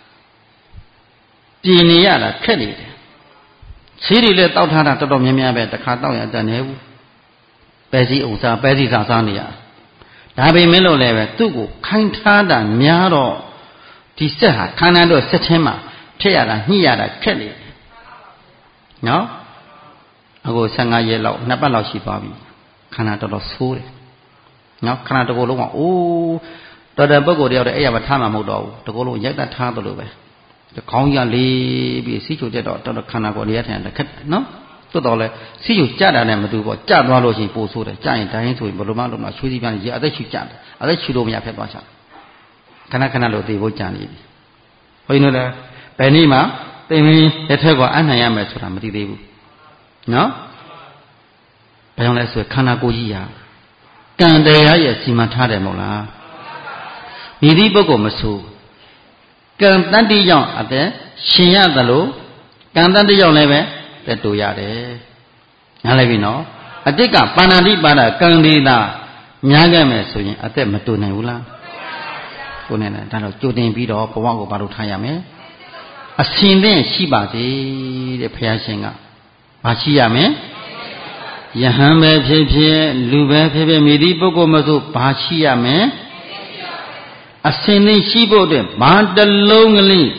ပြင်နေရတာခက်နေတယ်ဆေးတွေလည်းတောက်ထားတာတော်တော်များများပဲတစ်ခါတောက်ရတန်နေဘူးပဲစီဥစားပဲစီစားစားနေရဒါပေမဲ့လို့လည်းပဲသူ့ကိုခိုင်းထားတာများတော့ဒီစက်ဟာခန္ဓာတော့စက်ချင်းမှာထည့်ရတာညှိရတာခက်နေတယ်နော်အခု15ရက်လောက်2ပတ်လောက်ရှိသွားပြီခန္ဓာတော်တော်ဆိုးတယ်နော်ခန္ဓာတစ်ခုလုံးကအိုးတော်တဲ့ပုဂ္ဂိုလ်တယောက်တည်းအဲ့ရမထားမှာမဟုတ်တော့ဘူးတစ်ခုလုံးရိုက်တတ်ထားသလိုပဲခေါင်းရလေးပြီးစီးချိုတက်တော့တော်တော်ခန္ဓာကိုယ်လေးရထိုင်တယ်ခက်နော် tốt đó là sử dụng chát là mà tụi bỏ chát vào rồi thì bổ số đấy chát hiện rồi mà lúc mà chui đi vào thì ở đây chui chát ở đây chui đồ mà phải vào chát khana rồi thì vô chát đi hồi nữa là bây giờ mà tại vì để theo gọi anh này mà số làm gì đấy nó bây giờ là số khana cố gì à càng để ấy thì mà thay đổi một là vì đi bao gồm một số càng tăng đi dòng ở đây sinh ra đó luôn càng tăng đi dòng này về để tu giả đấy nghe lại vì nó ở đây cả panadi pada càng đi là nhá cái mà số những ở đây mà tu này ula tu này là ta nói chủ định bị đó bảo của bà đâu thay à mấy à sinh đến xí bà gì để phải sinh à bà xí à mấy Yahan be phê lu be phê mi đi bao gồm một số bà xí à mấy à sinh đến xí bộ đấy bà đờ lâu người li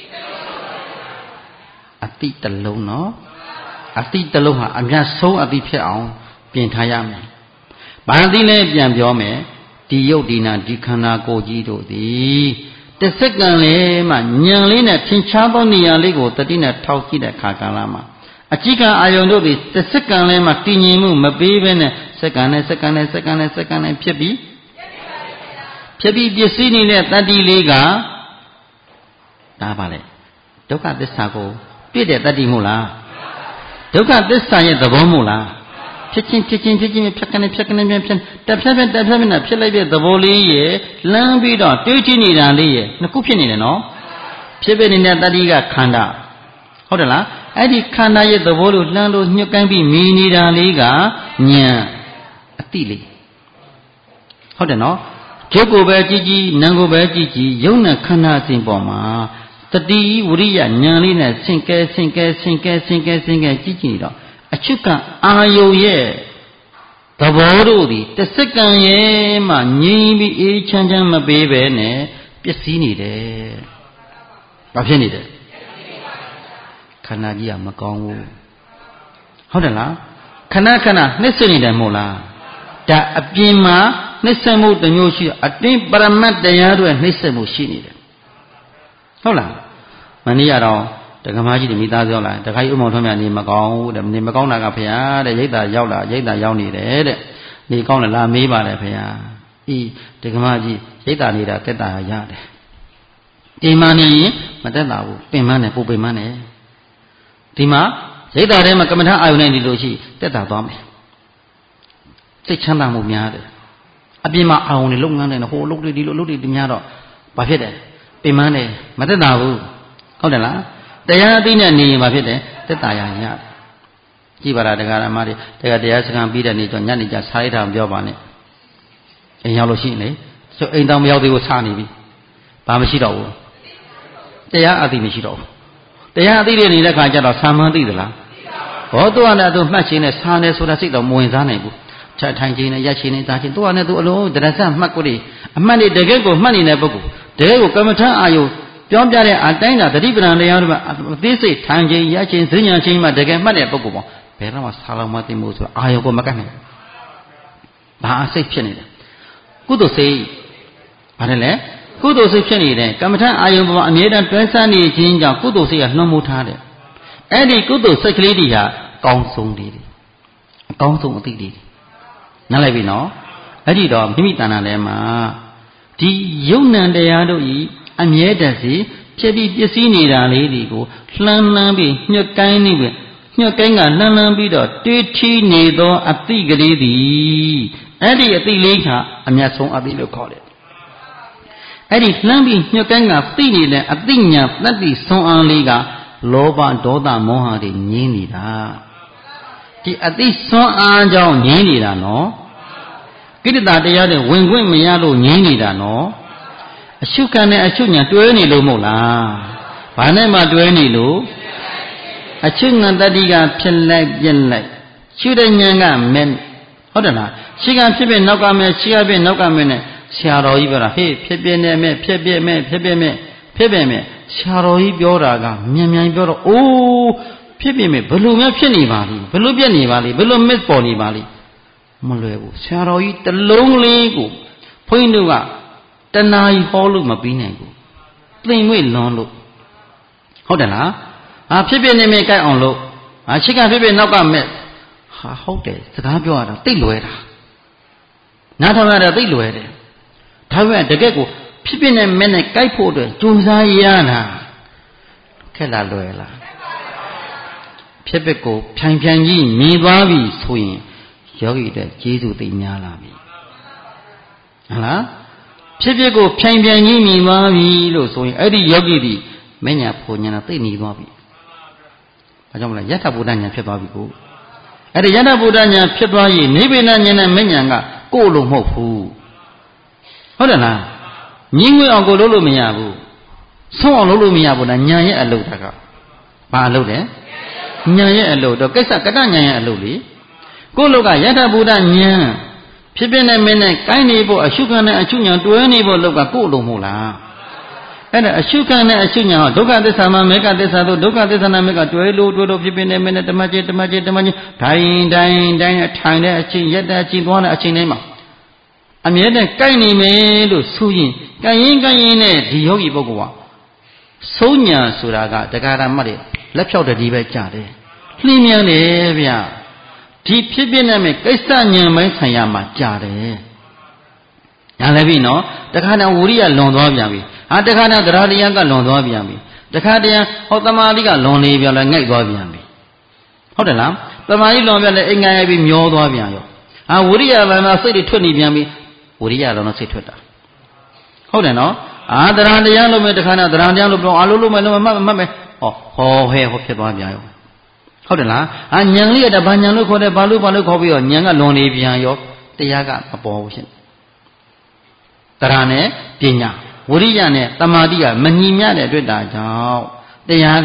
à tí đờ lâu nó à tí đờ lâu hả anh ra số à tí phê ông biến thay à mấy bà tí này biến biểu mấy đi yêu đi na đi khana cô gì đó đi để sức gan lên mà nhận lên này thiên cha bao nhiêu lấy của tự nhiên là thao chi để khá cả lắm mà à chỉ cần ai用đó thì để sức gan lên mà tin nhiệm vụ mà bị bên này sức gan này phép bị biết gì này ta đi lấy cả ta bảo này đâu cả để sao cô biết để ta đi mua là đâu cả để sao vậy đâu mua là phép cái này phép lại biết đâu lấy lăng bị đó tiêu chí này là lấy nó cũng phép này nó phép bên này ta đi cả khandaဟုတ်တယ်လားအဲ့ဒီခန္ဓာရဲ့သဘောလို့လှမ်းလို့ညှက်ကမ်းပြီးမြည်နေတာလေးကဉာဏ်အတိလေးဟုတ်တယ်နော်ကျုပ်ကိုပဲကြည်ကြည်နံကိုပဲကြည်ကြည်ယုံနဲ့ခန္ဓာအစဉ်ပေါ်မှာတတိဝရိယဉာဏ်လေးနဲ့ဆင်ကဲကြည်ကြည်တော့အချွတ်ကအာယုံရဲ့သဘောတို့ဒီတစ်စက္ကန့်ရဲ့မှငြိမ်ပြီးအေးချမ်းမပေးပဲနဲ့ပျက်စီးနေတယ်။ဘာဖြစ်နေတယ်ခန္ဓာကြီးကမကောင်းဘူးဟုတ်တယ်လားခဏနှိမ့်စနေတယ်မဟုတ်လားဒါအပြင်မှာနှိမ့်ဆက်မှုတစ်မျိုးရှိအတွင်းပရမတ်တရားတွေနှိမ့်ဆက်မှုရှိနေတယ်ဟုတ်လားမနေ့ကတော့တက္ကမကြီးတွေမိသားစုလာတခါကြီးဥမ္မောင်ထွန်းမြတ်နေမကောင်းဘူးတဲ့နေမကောင်းတာကဖေဟာတဲ့ရိတ်တာရောက်နေတယ်တဲ့နေကောင်းလားမေးပါတယ်ဖေဟာဤတက္ကမကြီးရိတ်တာနေတာတက်တာရတယ်ဒီမှနေရင်မတက်တာဘူးပင်မနဲ့ပူပင်မနဲ့ဒီမှာရိတ်တာထဲမှာကမ္မထာအာယုန်နဲ့ဒီလိုရှိတက်တာသွားမယ်စိတ်ချမ်းသာမှုများတယ်အပြင်မှာအာယုန်တွေလုံငန်းတယ်ဟိုလုတ်တွေဒီလိုလုတ်တွေများတော့ဘာဖြစ်တယ်ပင်မနဲ့မတက်တာဘူးဟုတ်တယ်လားတရားအသိနဲ့နေရင်ဘာဖြစ်တယ်တက်တာရရတယ်ကြည်ပါလားတရားဓမ္မတွေတရားစကားပြီးတဲ့နေ့ကျညနေကျစားလိုက်တာမပြောပါနဲ့အိမ်ရောက်လို့ရှိရင်လေဆိုအိမ်တောင်မရောက်သေးဘူးစားနေပြီဘာမရှိတော့ဘူးတရားအသိမရှိတော့ဘူးတရားအသိတွေနေတဲ့ခါကျတော့ဆာမန်းသိသလားဘောသူကလည်းသူမှတ်ချင်းနဲ့စားနေဆိုတာစိတ်တော့မဝင်စားနိုင်ဘူးထိုင်ချင်းနဲ့ရက်ချင်းနဲ့သားချင်းသူကလည်းသူအလုံးဒရစမှတ်ကိုလေအမှတ်နေတကယ်ကိုမှတ်နေတဲ့ပုဂ္ဂိုလ်တကယ်ကိုကမ္မထအာယုပြောပြတဲ့အတိုင်းသာတတိပဒံတရားတွေမှာအသေးစိတ်ထိုင်ချင်းရက်ချင်းဈဉ္ညာချင်းမှာတကယ်မှတ်တဲ့ပုဂ္ဂိုလ်ပေါ့ဘယ်တော့မှဆာလောင်မသိမှုဆိုအာယုကိုမကတ်နိုင်ဘာအစိတ်ဖြစ်နေတယ်ကုသိုလ်စိတ်ဘာလဲလဲကုသိုလ်စိတ်ဖြစ်နေတဲ့ကမ္မထအာယုပေါ်မှာအမြဲတမ်းတွဲဆနေခြင်းကြောင့်ကုသိုလ်စိတ်ကနှုံးမိုးထားတယ်အဲ့ဒီကုသိုလ်စိတ်ကလေးတွေဟာအကောင်းဆုံးတွေအကောင်းဆုံးအသိတွေနားလည်ပြီနော်အဲ့ဒီတော့မိမိတဏ္ဍာထဲမှာဒီယုံ nant တရားတို့ဤအမြဲတမ်းစီဖြစ်ပြီးပစ္စည်းနေတာလေးတွေကိုလှမ်းပြီးညှက်ကိုင်းနေပြီညှက်ကိုင်းကလှမ်းပြီးတော့တွေးထီးနေသောအသိကလေးသည်အဲ့ဒီအသိလေးကအမြတ်ဆုံးအသိလို့ခေါ်တယ်အဲ့ဒီလှမ်းပြီးညှက်ကိုင်းကသိနေတဲ့အသိဉာဏ်တတ္တိဆုံးအားလေးကလောဘဒေါသမောဟတွေငြင်းနေတာဒီအသိစွမ်းအားကြောင့်ငြင်းနေတာနော်ကိတ္တတရားတွေဝင်ခွင့်မရလို့ငြင်းနေတာနော်အရှုခံနဲ့အရှုညာတွဲနေလို့မဟုတ်လားဘာနဲ့မှတွဲနေလို့အရှုညာတတိကဖြစ်လိုက်ပြက်လိုက်ရှုတဲ့ဉာဏ်ကမဲ့ဟုတ်တယ်လားရှေ့ကဖြစ်ဖြစ်နောက်ကမဲ့ရှေ့ကဖြစ်နောက်ကမဲ့နဲ့ဆရာတော်ကြီးပြောတာဟေးဖြစ်ပြနေမဲ့ဖြစ်ပြမဲ့ဆရာတော်ကြီးပြောတာကမြန်ပြောတော့အိုးဖြစ်ပြမဲ့ဘလို့များဖြစ်နေပါလိဘလို့ပြက်နေပါလိဘလို့ miss ပေါ်နေပါလိမလွယ်ဘူးဆရာတော်ကြီးတလုံးလေးကိုဘုန်းကြီးတို့ကတဏှာကြီးဟောလို့မပြီးနိုင်ဘူးသင်ငွေလွန်လို့ဟုတ်တယ်လားဖြစ်ပြနေမဲ့ကြိုက်အောင်လို့ရှိကဖြစ်ဖြစ်နောက်ကမဲ့ဟာဟုတ်တယ်စကားပြောရတာသိလွယ်တာနားထောင်ရတာသိလွယ်တယ်ဒါပေမဲ့တကယ့်ကိုဖြစ်ဖြစ်နဲ့မဲ့နဲ့ကြိုက်ဖို့အတွက်ကြိုးစားရတာခက်လားလွယ်လားဖြစ်ဖြစ်ကိုဖြိုင်ဖြိုင်ကြီးမြင်သွားပြီဆိုရင်ယောဂီတဲ့ကျေးဇူးသိများလာပြီဟုတ်လားဖြစ်ဖြစ်ကိုဖြိုင်ဖြိုင်ကြီးမြင်သွားပြီလို့ဆိုရင်အဲ့ဒီယောဂီဒီမညာဖို့ညာသိနေသွားပြီဘာကြောင့်မလဲယထာဘုဒ္ဓညာဖြစ်သွားပြီကိုအဲ့ဒီယထာဘုဒ္ဓညာဖြစ်သွားရင်နိဗ္ဗာန်ညာနဲ့မညာကကိုယ်လို့မဟုတ်ဘူးဟုတ်တယ်လားညီငွေအောင်ကိုလုပ်လို့မရဘူးဆုံးအောင်လုပ်လို့မရဘူးလားညာရဲ့အလုပ်တကဘာအလုပ်လဲညာရဲ့အလုပ်တော့ကိစ္စကတ္တညာရဲ့အလုပ်လေကိုယ့်လောကယထာဘုဒ္ဓညာဖြစ်ဖြစ်နဲ့မင်းနဲ့ကိုင်းနေဖို့အရှုခံနဲ့အရှုညာတွဲနေဖို့လောကကိုယ့်လို့မဟုတ်လားအဲ့ဒါအရှုခံနဲ့အရှုညာဟောဒုက္ခသစ္စာမှာမေဃသစ္စာတို့ဒုက္ခသစ္စာနဲ့မေဃတွဲလို့ဖြစ်ဖြစ်နဲ့မင်းနဲ့ဓမ္မချင်းဒိုင်ထိုင်တဲ့အချိန်ရက်တဲ့အချိန်သွားတဲ့အချိန်တိုင်းမှာအမြဲတမ်းကိုင်းနေမယ်လို့ဆိုရင်ကိုင်းရင်နဲ့ဒီယောဂီပုဂ္ဂိုလ်ကဆုံးညာဆိုတာကတရားဓမ္မတွေလက်ဖြောက်တည်းပဲကြားတယ်လှင်းမြန်တယ်ဗျဒီဖြစ်ဖြစ်နဲ့မဲ့ကိစ္စဉာဏ်ပိုင်းဆိုင်ရာမှာကြားတယ်ဒါလည်းပြီနော်တခါတည်းဝိရိယလွန်သွားပြန်ပြီတခါတည်းတရားတရားကလွန်သွားပြန်ပြီတခါတည်းဟောသမာဓိကလွန်နေပြန်လဲငိုက်သွားပြန်ပြီဟုတ်တယ်လားသမာဓိလွန်ပြန်လဲအိမ်ငိုင်ပြီးမျောသွားပြန်ရောဝိရိယလည်းစိတ်တွေထွက်နေပြန်ပြီဝိရိယတော့စိတ်ထွက်တာဟုတ်တယ်နော်တရားတရားလို့မဲ့တခါတည်းတရားတရားလို့ပြောအလုံးလုံးမဲ့မှတ်မယ်ဟောဖြစ်သွားပြန်ရောဟုတ်တယ်လားဉာဏ်လေးရတာဘာဉာဏ်လို့ခေါ်တယ်ဘာလို့ခေါ်ပြီးတော့ဉာဏ်ကလွန်နေပြန်ရောတရားကမပေါ်ဘူးဖြစ်တရားနဲ့ပညာဝိရိယနဲ့တမာတိကမညီမျှတဲ့အတွက်ဒါကြောင့်တရားက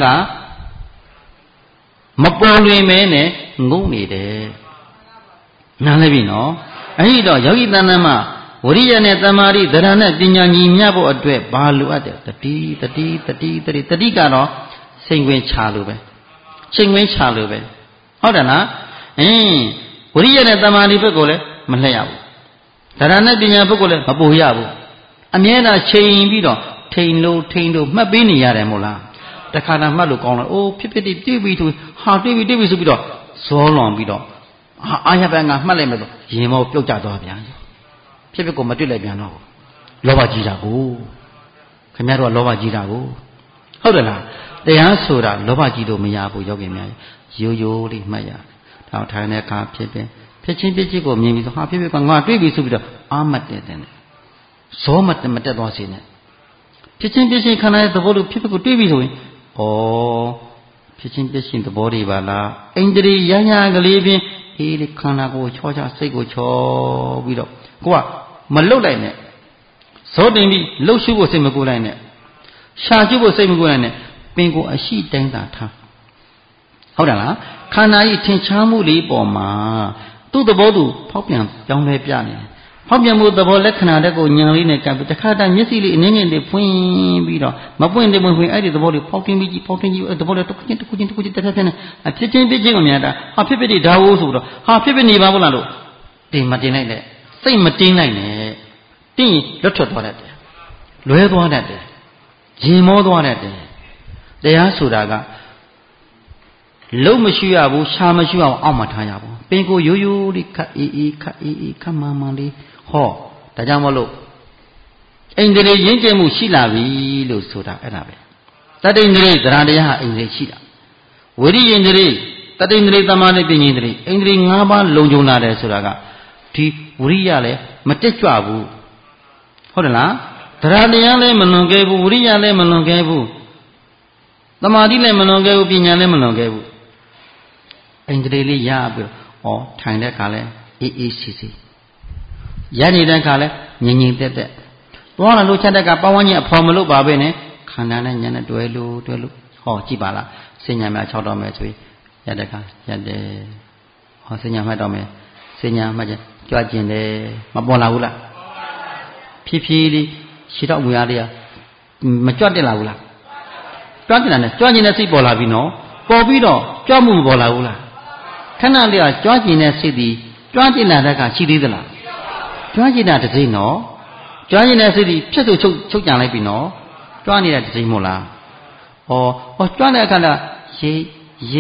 မပေါ်လွင်မဲနဲ့ငုံနေတယ်နားလည်ပြီနော်အဲ့ဒီတော့ယောဂီတဏ္ဍမှာဝိရိယနဲ့တမာတိတရားနဲ့ပညာညီမျှဖို့အတွက်ဘာလိုအပ်တယ်တတိကတော့စိတ်ဝင်ချလို့ပဲချိန်ဝင်းချလို့ပဲဟုတ်တယ်လားဝိရိယနဲ့တမာတိဘက်ကိုလည်းမလှည့်ရဘူးဒါရနဲ့ပညာဘက်ကိုလည်းမပူရဘူးအမြဲတမ်းချိန်ပြီးတော့ထိန်လို့မှတ်ပေးနေရတယ်မို့လားတခါတည်းမှတ်လို့ကောင်းလားအိုးဖြစ်တွေ့ပြီဆိုတွေ့ပြီဆိုပြီးတော့ဇောလွန်ပြီးတော့အာရပန်ကမှတ်လိုက်မယ်ဆိုရင်မောပြုတ်ကျသွားပြန်ဖြစ်ကိုမတွေ့လိုက်ပြန်တော့လောဘကြီးတာကိုခင်ဗျားတို့ကလောဘကြီးတာကိုဟုတ်တယ်လားတရားဆိုတာလောဘကြီးလို့မရဘူးယောဂီများရိုးလေးမှတ်ရတယ်။ဒါထိုင်တဲ့အခါဖြစ်ချင်းကိုမြင်ပြီးဆိုဖြစ်ကငါတွေ့ပြီဆိုပြီးတော့အာမတ်တဲ့ဇောမတက်သွားစေနဲ့ဖြစ်ချင်းခန္ဓာရဲ့သဘောလို့ဖြစ်ကိုတွေ့ပြီဆိုရင်ဖြစ်ချင်းသဘောတွေပါလားအိန္ဒြေရညာကလေးဖြင့်အေးလေခန္ဓာကိုချောချစိတ်ကိုချောပြီးတော့ကိုကမလှုပ်လိုက်နဲ့ဇောတင်ပြီးလှုပ်ရှုဖို့စိတ်မကူလိုက်နဲ့ရှာရှုဖို့စိတ်မကူလိုက်နဲ့ပင်ကိုအရှိတိုင်းသာထားဟုတ်တယ်လားခန္ဓာကြီးထင်ရှားမှုလေးပေါ်မှာသူ့သဘောသူဖောက်ပြန်ပြောင်းလဲပြနေတယ်ဖောက်ပြန်မှုသဘောလက္ခဏာတက်ကိုဉာဏ်လေးနဲ့ကပ်ပြီးတခါတည်းမျက်စိလေးအနည်းငယ်လေးဖွင့်ပြီးတော့မပွင့်တယ်မဖွင့်အဲ့ဒီသဘောလေးဖောက်တင်ပြီးအဲ့သဘောလေးတစ်ခုချင်းတက်တက်နဲ့ဖြစ်ချင်းကိုမြင်တာဖြစ်တွေဒါဟုတ်ဆိုတော့ဖြစ်နေပါဘူးလားလို့မတင်လိုက်နဲ့စိတ်မတင်းလိုက်နဲ့တင်းရင်လွတ်ထွက်သွားတတ်တယ်လွဲသွားတတ်တယ်ရင်မောသွားတတ်တယ်တရားဆိုတာကလုံးမရှိရဘူးရှာမရှိအောင်အောက်မှာထားရဘူးပင်ကိုရိုးလေးခတ်အေးခတ်မှန်လေးဟောဒါကြောင့်မလို့အိန္ဒြေရင်းကျက်မှုရှိလာပြီလို့ဆိုတာအဲ့ဒါပဲတတ္တိန္ဒြေသရတရားဟာအိန္ဒြေရှိတာဝိရိယန္ဒြေတတ္တိန္ဒြေသမာဓိပညာန္ဒြေအိန္ဒြေ၅ပါးလုံခြုံလာတယ်ဆိုတာကဒီဝိရိယလည်းမတက်ကြွဘူးဟုတ်တယ်လားသရတရားလည်းမလွန်ကဲဘူးဝိရိယလည်းမလွန်ကဲဘူးသမာဓိလည်းမလွန်ကဲဘူးပညာလည်းမလွန်ကဲဘူးအိန္ဒြေလေးရပြီးတော့ထိုင်တဲ့အခါလဲအေးစီရနေတဲ့အခါလဲငြိမ်သက်သွားလာလို့ချက်တဲ့အခါပဝန်းကျင်အဖော်မလို့ပါပဲနဲ့ခန္ဓာနဲ့ဉာဏ်နဲ့တွဲလို့ကြည့်ပါလားစဉ္ညာများ6တော့မယ်ဆိုရင်ရတဲ့အခါရတယ်စဉ္ညာမှတ်တော့မယ်စဉ္ညာမှတ်ကြွကျင်တယ်မပေါ်လာဘူးလားဖြည်းဖြည်းလေးရှည်တော့မူရလေးမကြွတက်လာဘူးလားကြွတင်လာတယ်ကြွကျင်တဲ့စိတ်ပေါ်လာပြီနော်ပေါ်ပြီးတော့ကြွမှုမပေါ်လာဘူးလားခဏလေးကကြွကျင်တဲ့စိတ်ဒီကြွကျင်လာတဲ့အခါရှိသေးသလားကြွကျင်တာတစ်စိမ့်နော်ကြွကျင်တဲ့စိတ်ဒီဖြတ်ဆိုချုပ်ကြံလိုက်ပြီနော်ကြွနေတဲ့တစ်စိမ့်မို့လားကြွတဲ့အခါကရိတ်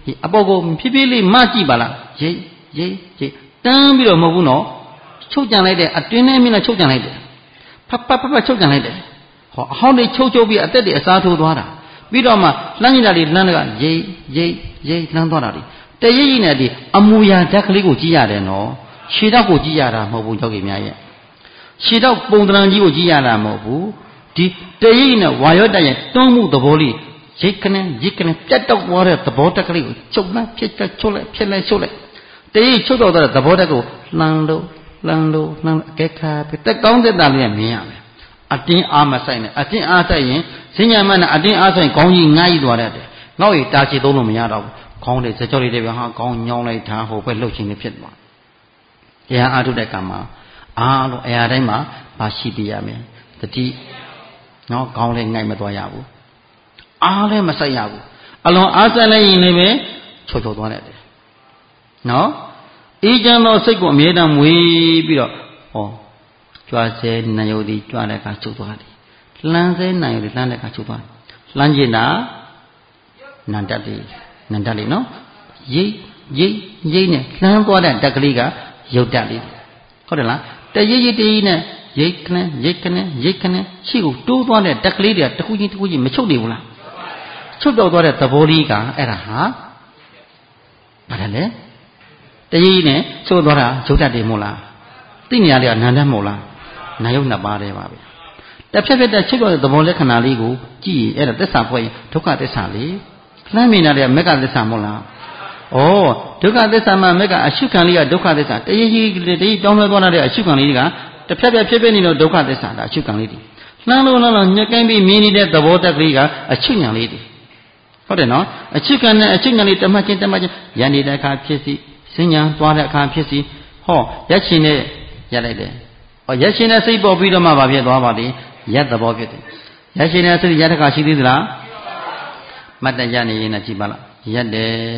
အပေါ်ကိုဖြည်းဖြည်းလေးမကြည့်ပါလားရိတ်တန်းပြီးတော့မဟုတ်ဘူးနော်ချုပ်ကြံလိုက်တဲ့အတွင်းထဲမြင်ချုပ်ကြံလိုက်တယ်ဖတ်ချုပ်ကြံလိုက်တယ်ဟောအဟောင်းတွေချုပ်ပြီးအသက်တွေအစားထိုးသွားတာပြီးတော့မှလှမ်းကြည့်တာတွေလှမ်းကရိတ်လှမ်းသွားတာတွေတရိပ်နဲ့ဒီအမူအရာဓာတ်ကလေးကိုကြည့်ရတယ်နော်ခြေထောက်ကိုကြည့်ရတာမဟုတ်ဘူးယောဂီများရဲ့ခြေထောက်ပုံတရံကြီးကိုကြည့်ရတာမဟုတ်ဘူးဒီတရိပ်နဲ့ဝါရော့တရဲ့တွန်းမှုသဘောလေးရိတ်ကနေပြတ်တော့သွားတဲ့သဘောတက်ကလေးကိုချုပ်လိုက်ဖြစ်ချုပ်လိုက်ဖြစ်လိုက်ချုပ်လိုက်တရိပ်ချုပ်တော့တဲ့သဘောတက်ကိုလှမ်းလို့အကဲခါပြီးတက်ကောင်းတက်တာလေးမြင်ရမယ်အတင်းအားမဆိုင်နဲ့အတင်းအားဆိုင်ရင်စဉ္ညာမနဲ့အတင်းအားဆိုင်ခေါင်းကြီးငားကြီးသွားတယ်ငေါ့ရီတာချီသုံးလို့မရတော့ဘူးခေါင်းလေးစကြောလေးတွေပဲဟာခေါင်းညောင်းလိုက်တာဟိုဘက်လှုပ်ခြင်းတွေဖြစ်သွားတရားအားထုတ်တဲ့ကံမှာအားလို့အရာတိုင်းမှာမရှိပြရမယ်တတိနော်ခေါင်းလေးငိုက်မသွားရဘူးအားလည်းမဆိုင်ရဘူးအလွန်အားဆိုင်လိုက်ရင်လည်းပဲချောသွားတယ်နော်အေးချမ်းသောစိတ်ကိုအမြဲတမ်းမွေးပြီးတော့ဟောကြွားစေနံယုတ်ဒီကြွားတဲ့အခါချုပ်သွားတယ်လှမ်းစေနံယုတ်ဒီလှမ်းတဲ့အခါချုပ်သွားတယ်လှမ်းကျင်တာနန္တတိနော်ရိတ်နဲ့လှမ်းသွားတဲ့တက်ကလေးကရုပ်တက်လေးဟုတ်တယ်လားတရိပ်နဲ့ရိတ်ခနဲ့ရှိကိုတိုးသွားတဲ့တက်ကလေးတွေကတစ်ခုချင်းမချုပ်နေဘူးလားချုပ်တော့သွားတဲ့သဘောလေးကအဲ့ဒါဟာဘာလဲတရိပ်နဲ့ချုပ်သွားတာရုပ်တက်တယ်မို့လားသိနေရလေကနန္တမို့လားနာယုတ်နှစ်ပါးတည်းပါပဲတစ်ဖြက်တဲ့ချုပ်တော့တဲ့သဘောလက္ခဏာလေးကိုကြည့်ရင်အဲ့ဒါသစ္စာဖွဲ့ရင်ဒုက္ခသစ္စာလေလှမ်းမြင်ရတဲ့မက္ခသစ္စာမို့လားဩဒုက္ခသစ္စာမှာမက္ခအရှုခံလေးကဒုက္ခသစ္စာတရိပ်ပြောင်းလဲသွားတဲ့အရှုခံလေးကတစ်ဖြက်ဖြစ်နေတော့ဒုက္ခသစ္စာဒါအရှုခံလေးတွေလှမ်းလို့ညက်ကိုင်းပြီးမြင်နေတဲ့သဘောတက်ကလေးကအရှုညာလေးတွေဟုတ်တယ်နော်အရှုခံနဲ့အရှုညာလေးတမချင်းရန်နေတဲ့အခါဖြစ်စီစဉ္ညာသွားတဲ့အခါဖြစ်စီဟောရက်ရှင်နဲ့ရက်လိုက်တယ်ဟောရက်ရှင်နဲ့စိတ်ပေါ်ပြီးတော့မှဘာဖြစ်သွားပါလဲရက်သဘောဖြစ်တယ်ရက်ရှင်နဲ့စိတ်ရက်တခါရှိသေးသလားမတ်တရနေရင်လည်းကြည့်ပါလားရက်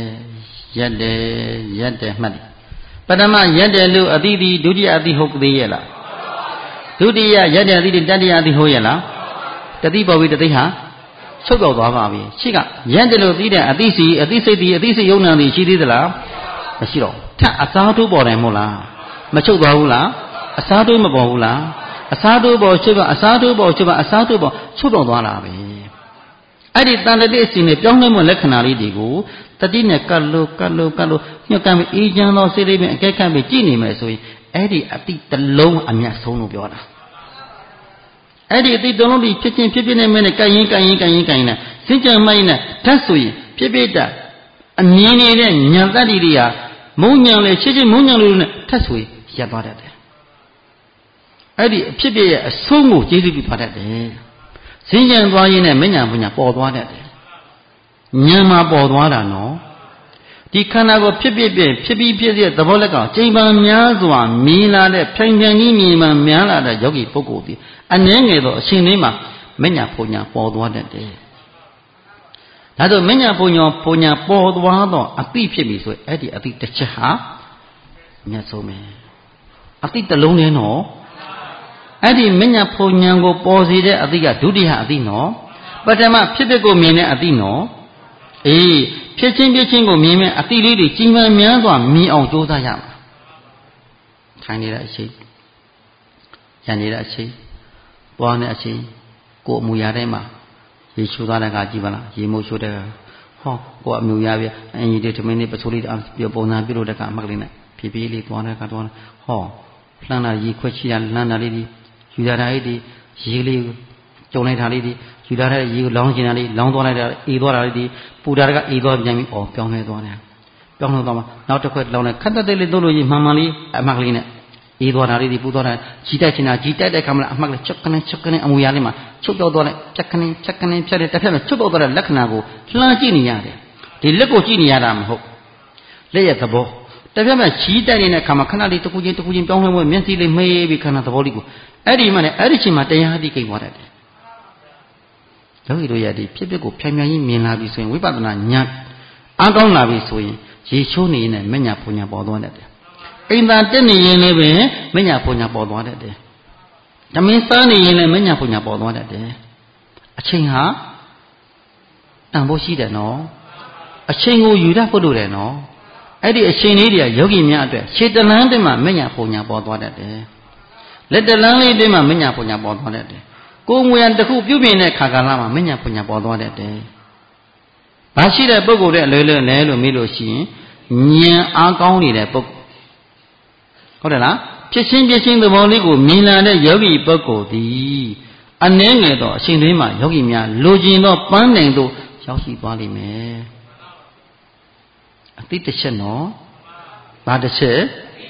တယ်မှတ်တယ်ပထမရက်တယ်လို့အတိတိဒုတိယအတိဟုတ်သေးရဲ့လားဒုတိယရက်တယ်အတိတိတတိယအတိဟုတ်ရဲ့လားတတိပေါ်ပြီးတသိဟာချုပ်တော့သွားပါပြီရှိကရက်တယ်လို့သိတဲ့အတိစီအတိစိတ်ဒီအတိစိတ်ယုံနာသည်ရှိသေးသလားမရှိတော့ထပ်အစားတိုးပေါ်တယ်မို့လားမချုပ်သွားဘူးလားအစားတိုးမပေါ်ဘူးလားအစားတိုးပေါ်ချုပ်ကအစားတိုးပေါ်ချုပ်ကအစားတိုးပေါ်ချုပ်တော့သွားတာပဲအဲ့ဒီတန်တတိအစီနဲ့ပြောင်းလဲမှုလက္ခဏာလေးတွေကိုတတိနဲ့ကတ်လို့ညှို့ကမ်းပြီးအေးချမ်းသောစိတ်လေးနဲ့အကဲခတ်ပြီးကြည့်နေမယ်ဆိုရင်အဲ့ဒီအတိတလုံးအမြတ်ဆုံးလို့ပြောတာအဲ့ဒီအတိတလုံးဒီဖြစ်နေမယ်နဲ့ကင်ရင်နဲ့စင်ကြံမိုင်းနဲ့ဓာတ်ဆိုရင်ဖြစ်တာအမြင်နေတဲ့ဉာဏ်တတ္တိတွေကမုံဉာဏ်လေချင်းမုံဉာဏ်လို့နဲ့ထပ်ဆိုရင်ရပ်သွားတတ်တယ်အဲ့ဒီအဖြစ်ရဲ့အဆုံးကိုကျေးဇူးပြုသွားတတ်တယ်စင်ကြံသွားရင်းနဲ့မဉဏ်ပညာပေါ်သွားတတ်တယ်ဉာဏ်မှာပေါ်သွားတာနော်ဒီခန္ဓာကိုဖြစ်တဲ့သဘောလက်ကချိန်ပန်များစွာမြင်လာတဲ့ဖြိုင်ကြီးမြင်မှများလာတဲ့ယောဂီပုဂ္ဂိုလ်ဒီအနည်းငယ်သောအရှင်လေးမှာမဉဏ်ပညာပေါ်သွားတတ်တယ်ဒါဆိုမဉဏ်ပညာပေါ်သွားတော့အတိဖြစ်ပြီဆိုရင်အဲ့ဒီအတိတစ်ချက်ဟာမြတ်ဆုံးပဲအတိတစ်လုံးနဲ့နော်အဲ့ဒီမဉဏ်ပညာကိုပေါ်စေတဲ့အတိကဒုတိယအတိနော်ပထမဖြစ်ကိုမြင်တဲ့အတိနော်အေးဖြစ်ချင်းကိုမြင်မဲ့အတိလေးတွေကြီးမှန်များစွာမြင်အောင်ကြိုးစားရမှာထိုင်နေတဲ့အချိန်ရနေတဲ့အချိန်သွားနေတဲ့အချိန်ကိုယ်အမူအရာတိုင်းမှာရေချိုးသွားတဲ့အခါကြည့်ပါလားရေမိုးချိုးတဲ့ဟောကိုယ်အမူအရာပြအင်ကြီးတွေထမင်းတွေပစိုးလေးတွေပုံစံပြုလို့တဲ့အခါအမှတ်ကလေးနဲ့ဖြည်းဖြည်းလေးသွားတဲ့အခါသွားဟောလှမ်းတာရေခွက်ချီတာလှမ်းတာလေးတွေယူတာလေးတွေရေလေးကြုံလိုက်တာလေးတွေယူလာတဲ့ရေကိုလောင်းကျင်တာလေးလောင်းသွားလိုက်တာအေးသွားတာလေးဒီပူတာကအေးသွားပြန်ပြီးပြောင်းလဲသွားတယ်ပြောင်းလဲသွားမှနောက်တစ်ခွက်လောင်းလိုက်ခက်တဲ့လေးသုံးလို့ရင်မှန်လေးအမှတ်ကလေးနဲ့အေးသွားတာလေးဒီပူသွားတာကြီးတက်ချင်တာကြီးတက်တဲ့ခါမှအမှတ်ကလေးချက်ကနေအမူအရာလေးမှာချုပ်တော့သွားလိုက်ချက်ကနေဖြတ်တဲ့တစ်ဖက်မှာချုပ်တော့သွားတဲ့လက္ခဏာကိုလှမ်းကြည့်နေရတယ်ဒီလက်ကိုကြည့်နေရတာမဟုတ်လက်ရဲ့သဘောတစ်ဖက်မှာကြီးတက်နေတဲ့ခါမှာခဏလေးတစ်ခုချင်းပြောင်းလဲမှုမျက်စိလေးမေးပြီးခဏသဘောလေးကိုအဲ့ဒီမှလည်းအဲ့ဒီချိန်မှာတရားအသိကိန်းသွားတတ်တယ်ယောဂီတို့ရည်ဖြစ်ကိုဖြိုင်ကြီးမြင်လာပြီဆိုရင်ဝိပဿနာဉာဏ်အားကောင်းလာပြီဆိုရင်ရေချိုးနေရင်လည်းမညာပူညာပေါ်သွားတတ်တယ်။အိမ်သာတက်နေရင်လည်းပဲမညာပူညာပေါ်သွားတတ်တယ်။ဓမင်းစားနေရင်လည်းမညာပူညာပေါ်သွားတတ်တယ်။အချိန်ဟာတန်ဖို့ရှိတယ်နော်။အချိန်ကိုယူတတ်ဖို့လိုတယ်နော်အဲ့ဒီအချိန်လေးတွေကယောဂီများအတွက်ခြေတလန်းတည်းမှာမညာပုံညာပေါ်သွားတတ်တယ်လက်တလန်းလေးတည်းမှာမညာပုံညာပေါ်သွားတတ်တယ်ကိုယ်ငွေတစ်ခုပြုပြင်တဲ့ခါကာလမှာမညာပုံညာပေါ်သွားတတ်တယ်ဘာရှိတဲ့ပုဂ္ဂိုလ်တဲ့အလွယ်လွယ်လဲလို့မေးလို့ရှိရင်ဉာဏ်အားကောင်းနေတဲ့ပုဂ္ဂိုလ်ဟုတ်တယ်လားဖြစ်ချင်းသဘောလေးကိုမြင်လာတဲ့ယောဂီပုဂ္ဂိုလ်သည်အနည်းငယ်တော့အချိန်တွင်းမှာယောဂီများလိုချင်တော့ပန်းနိုင်တို့ရောက်ရှိသွားလိမ့်မယ်အတိတစ်ချက်နော်ဘာတစ်ချက်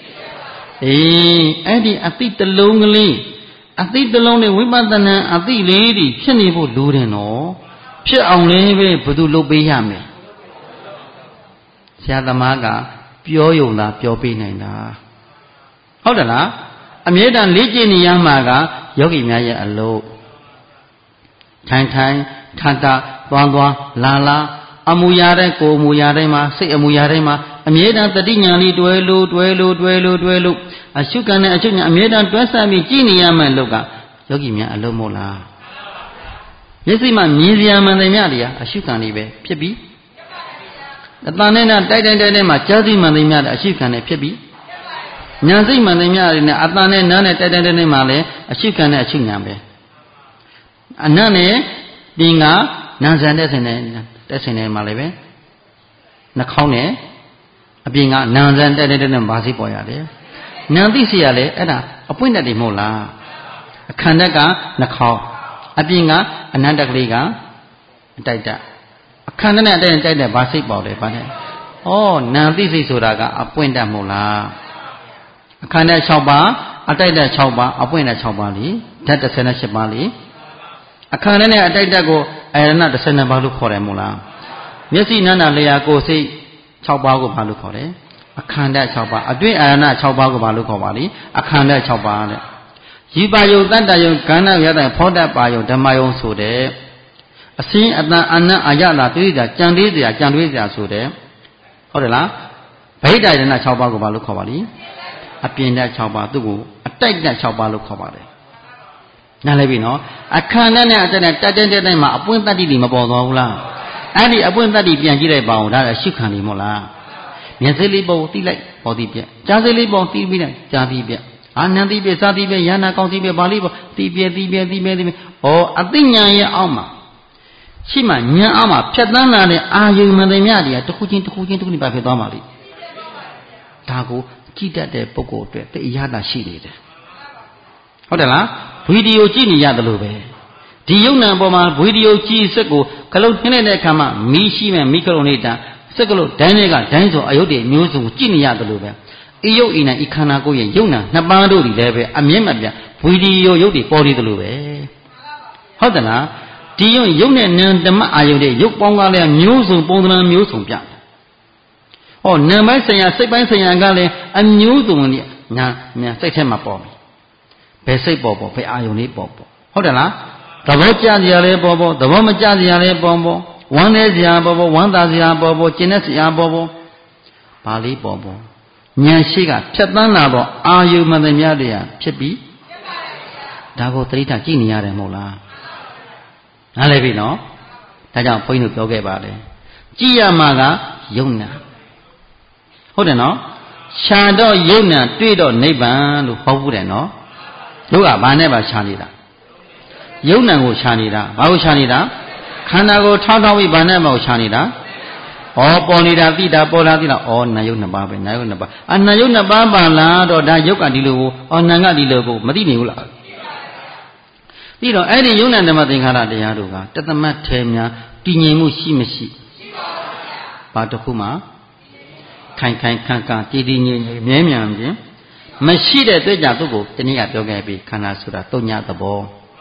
အဲ့ဒီအတိတစ်လုံးကလေးအတိတစ်လုံးနဲ့ဝိပဿနာအတိလေးတွေဖြစ်နေဖို့လိုတယ်နော်ဖြစ်အောင်လေးပဲဘယ်သူလုပ်ပေးရမလဲဆရာသမားကပြောယုံလားပြောပေးနိုင်တာဟုတ်တယ်လားအမြဲတမ်းလေ့ကျင့်နေရမှာကယောဂီများရဲ့အလုပ်ထိုင်ထထသွားလာအမူအရာတိုင်းကိုယ်အမူအရာတိုင်းမှာစိတ်အမူအရာတိုင်းမှာအမြဲတမ်းတတိညာလေးတွဲလို့အရှုခံနဲ့အရှုညာအမြဲတမ်းတွဲဆက်ပြီးကြည့်နေရမယ်လို့ကယောဂီများအလုပ်မို့လားမျက်စိမှာမြင်စရာမှန်တယ်များတရားအရှုခံလေးပဲဖြစ်ပြီးအတန်နဲ့တိုက်မှာကြားသိမှန်တယ်များတဲ့အရှုခံနဲ့ဖြစ်ပြီးညာစိတ်မှန်တယ်များနဲ့အတန်နဲ့နားနဲ့တိုက်မှာလည်းအရှုခံနဲ့အရှုညာပဲအနတ်နဲ့ပြင်ကနာဇန်တဲ့ဆင်နေမှာလည်းပဲနှာခေါင်းနဲ့အပြင်ကနာဇန်တဲ့နဲ့ဘာစိပေါ်ရတယ်နာသိစီရလဲအဲ့ဒါအပွင့်တတ်တယ်မဟုတ်လားအခန္ဓာကနှာခေါင်းအပြင်ကအနန္တကလေးကအတိုက်တအခန္ဓာနဲ့အတိုက်တဲ့ဘာစိပေါ်လဲဘာလဲဩနာသိစိဆိုတာကအပွင့်တတ်မဟုတ်လားအခန္ဓာ6ပါးအတိုက်တဲ့6ပါးအပွင့်တဲ့6ပါးလीဓာတ်38ပါးလीအခန္ဓာနဲ့အတိုက်တက်ကိုအာရဏ12ပါးလို့ခေါ်တယ်မို့လားမျက်စိနာနာလျာကိုယ်စိတ်6ပါးကိုဘာလို့ခေါ်တယ်အခန္ဓာ6ပါးအတွင်းအာရဏ6ပါးကိုဘာလို့ခေါ်ပါလိအခန္ဓာ6ပါးတဲ့ယူပါယုတတ္တယုကဏ္ဍရတဲ့ဖောတတ်ပါယုဓမ္မယုဆိုတဲ့အစင်းအတန်အနတ်အာရတာတွေးတာကြံတွေးစရာဆိုတဲ့ဟုတ်တယ်လားဗိဒ္ဓယနာ6ပါးကိုဘာလို့ခေါ်ပါလိအပြင်တဲ့6ပါးသူ့ကိုအတိုက်တဲ့6ပါးလို့ခေါ်ပါတယ်နားလည်ပြီနော်အခန္ဓာနဲ့အတက်နဲ့တိုက်မှာအပွင့်တတ္တိတွေမပေါ်သွားဘူးလားအဲ့ဒီအပွင့်တတ္တိပြန်ကြည့်လိုက်ပါဦးဒါလည်းရှုခံနေမို့လားမျက်စိလေးပုံတိလိုက်ပေါ်တိပြက်ကြားစိလေးပုံတိပြီးလိုက်ကြားတိပြက်အာနန္တိပြက်စားတိပြက်ယန္နာကောင်းတိပြက်ဘာလေးပေါ့တိပြက်ဩအသိဉာဏ်ရဲ့အောက်မှာရှိမှဉာဏ်အောက်မှာဖြတ်သန်းလာတဲ့အာယုံမှန်တယ်များတွေကတစ်ခုချင်းပါဖြစ်သွားပါလိမ့်ဒါကိုကြည့်တတ်တဲ့ပုဂ္ဂိုလ်အတွက်တရားတာရှိနေတယ်ဟုတ်တယ်လားဗီဒီယိုကြည့်နေရတယ်လို့ပဲဒီယုံနံပေါ်မှာဗီဒီယိုကြည့်စက်ကိုခလုတ်ထင်းတဲ့အခါမှာမီးရှိမဲ့မီးခလုတ်နေတာစက်ကလို့ဒိုင်းတွေကဒိုင်းဆိုအယုတ်တွေမျိုးစုံကြည့်နေရတယ်လို့ပဲဤယုတ်ဤနံဤခန္ဓာကိုယ်ရဲ့ယုံနံနှစ်ပါးတို့ဒီလည်းပဲအမြင့်မပြဗီဒီယိုရုပ်တွေပေါ်နေတယ်လို့ပဲဟုတ်တယ်လားဒီယုံနဲ့နံဓမ္မအာယုတ်တွေရုပ်ပေါင်းကလည်းမျိုးစုံပုံသဏ္ဍာန်မျိုးစုံပြဟောနံပိုင်းဆိုင်ရာစိတ်ပိုင်းဆိုင်ရာကလည်းအမျိုးစုံနဲ့ညာစိတ်ထဲမှာပေါ်ပြီဘယ်စိတ်ပေါ်ဘယ်အာယုန်လေးပေါ်ဟုတ်တယ်လားသဘောကျစရာလေးပေါ်သဘောမကျစရာလေးပေါ်ဝမ်းနေစရာပေါ်ဝမ်းသာစရာပေါ်ကျင်တဲ့စရာပေါ်ဘာလေးပေါ်ဉာဏ်ရှိကဖြတ်သန်းလာတော့အာယုန်မှန်သမျှတရားဖြစ်ပြီးဒါကိုသတိထားကြည့်နေရတယ်မဟုတ်လားနားလည်ပြီနော်ဒါကြောင့်ဘုန်းကြီးတို့ပြောခဲ့ပါတယ်ကြည့်ရမှာကယုံနာဟုတ်တယ်နော်ရှာတော့ယုံနာတွေ့တော့နိဗ္ဗာန်လို့ဟောဘူးတယ်နော်တို့ကဘာနဲ့ပါရှာနေတာယုံနံကိုရှာနေတာဘာကိုရှာနေတာခန္ဓာကိုထောက်ပြီးဘာနဲ့မှရှာနေတာဩပေါ်နေတာသိတာပေါ်လာသိတာဩနာယုတ်နှစ်ပါးပဲနာယုတ်နှစ်ပါးနာယုတ်နှစ်ပါးပါလားတော့ဒါယုတ်ကဒီလိုကိုနံကဒီလိုကိုမသိနေဘူးလားပြီးတော့အဲ့ဒီယုံနံဓမ္မသင်္ခါရတရားတို့ကတသမတ်ထဲများတည်ငြိမ်မှုရှိမရှိဘာတစ်ခုမှခိုင်ခန့်တည်ငြိမ်မြဲမြံခြင်းမရှိတဲ့အတွက်ကြောင့်သူ့ကိုတနည်းပြောခဲ့ပြီးခန္ဓာဆိုတာတုံညာသဘော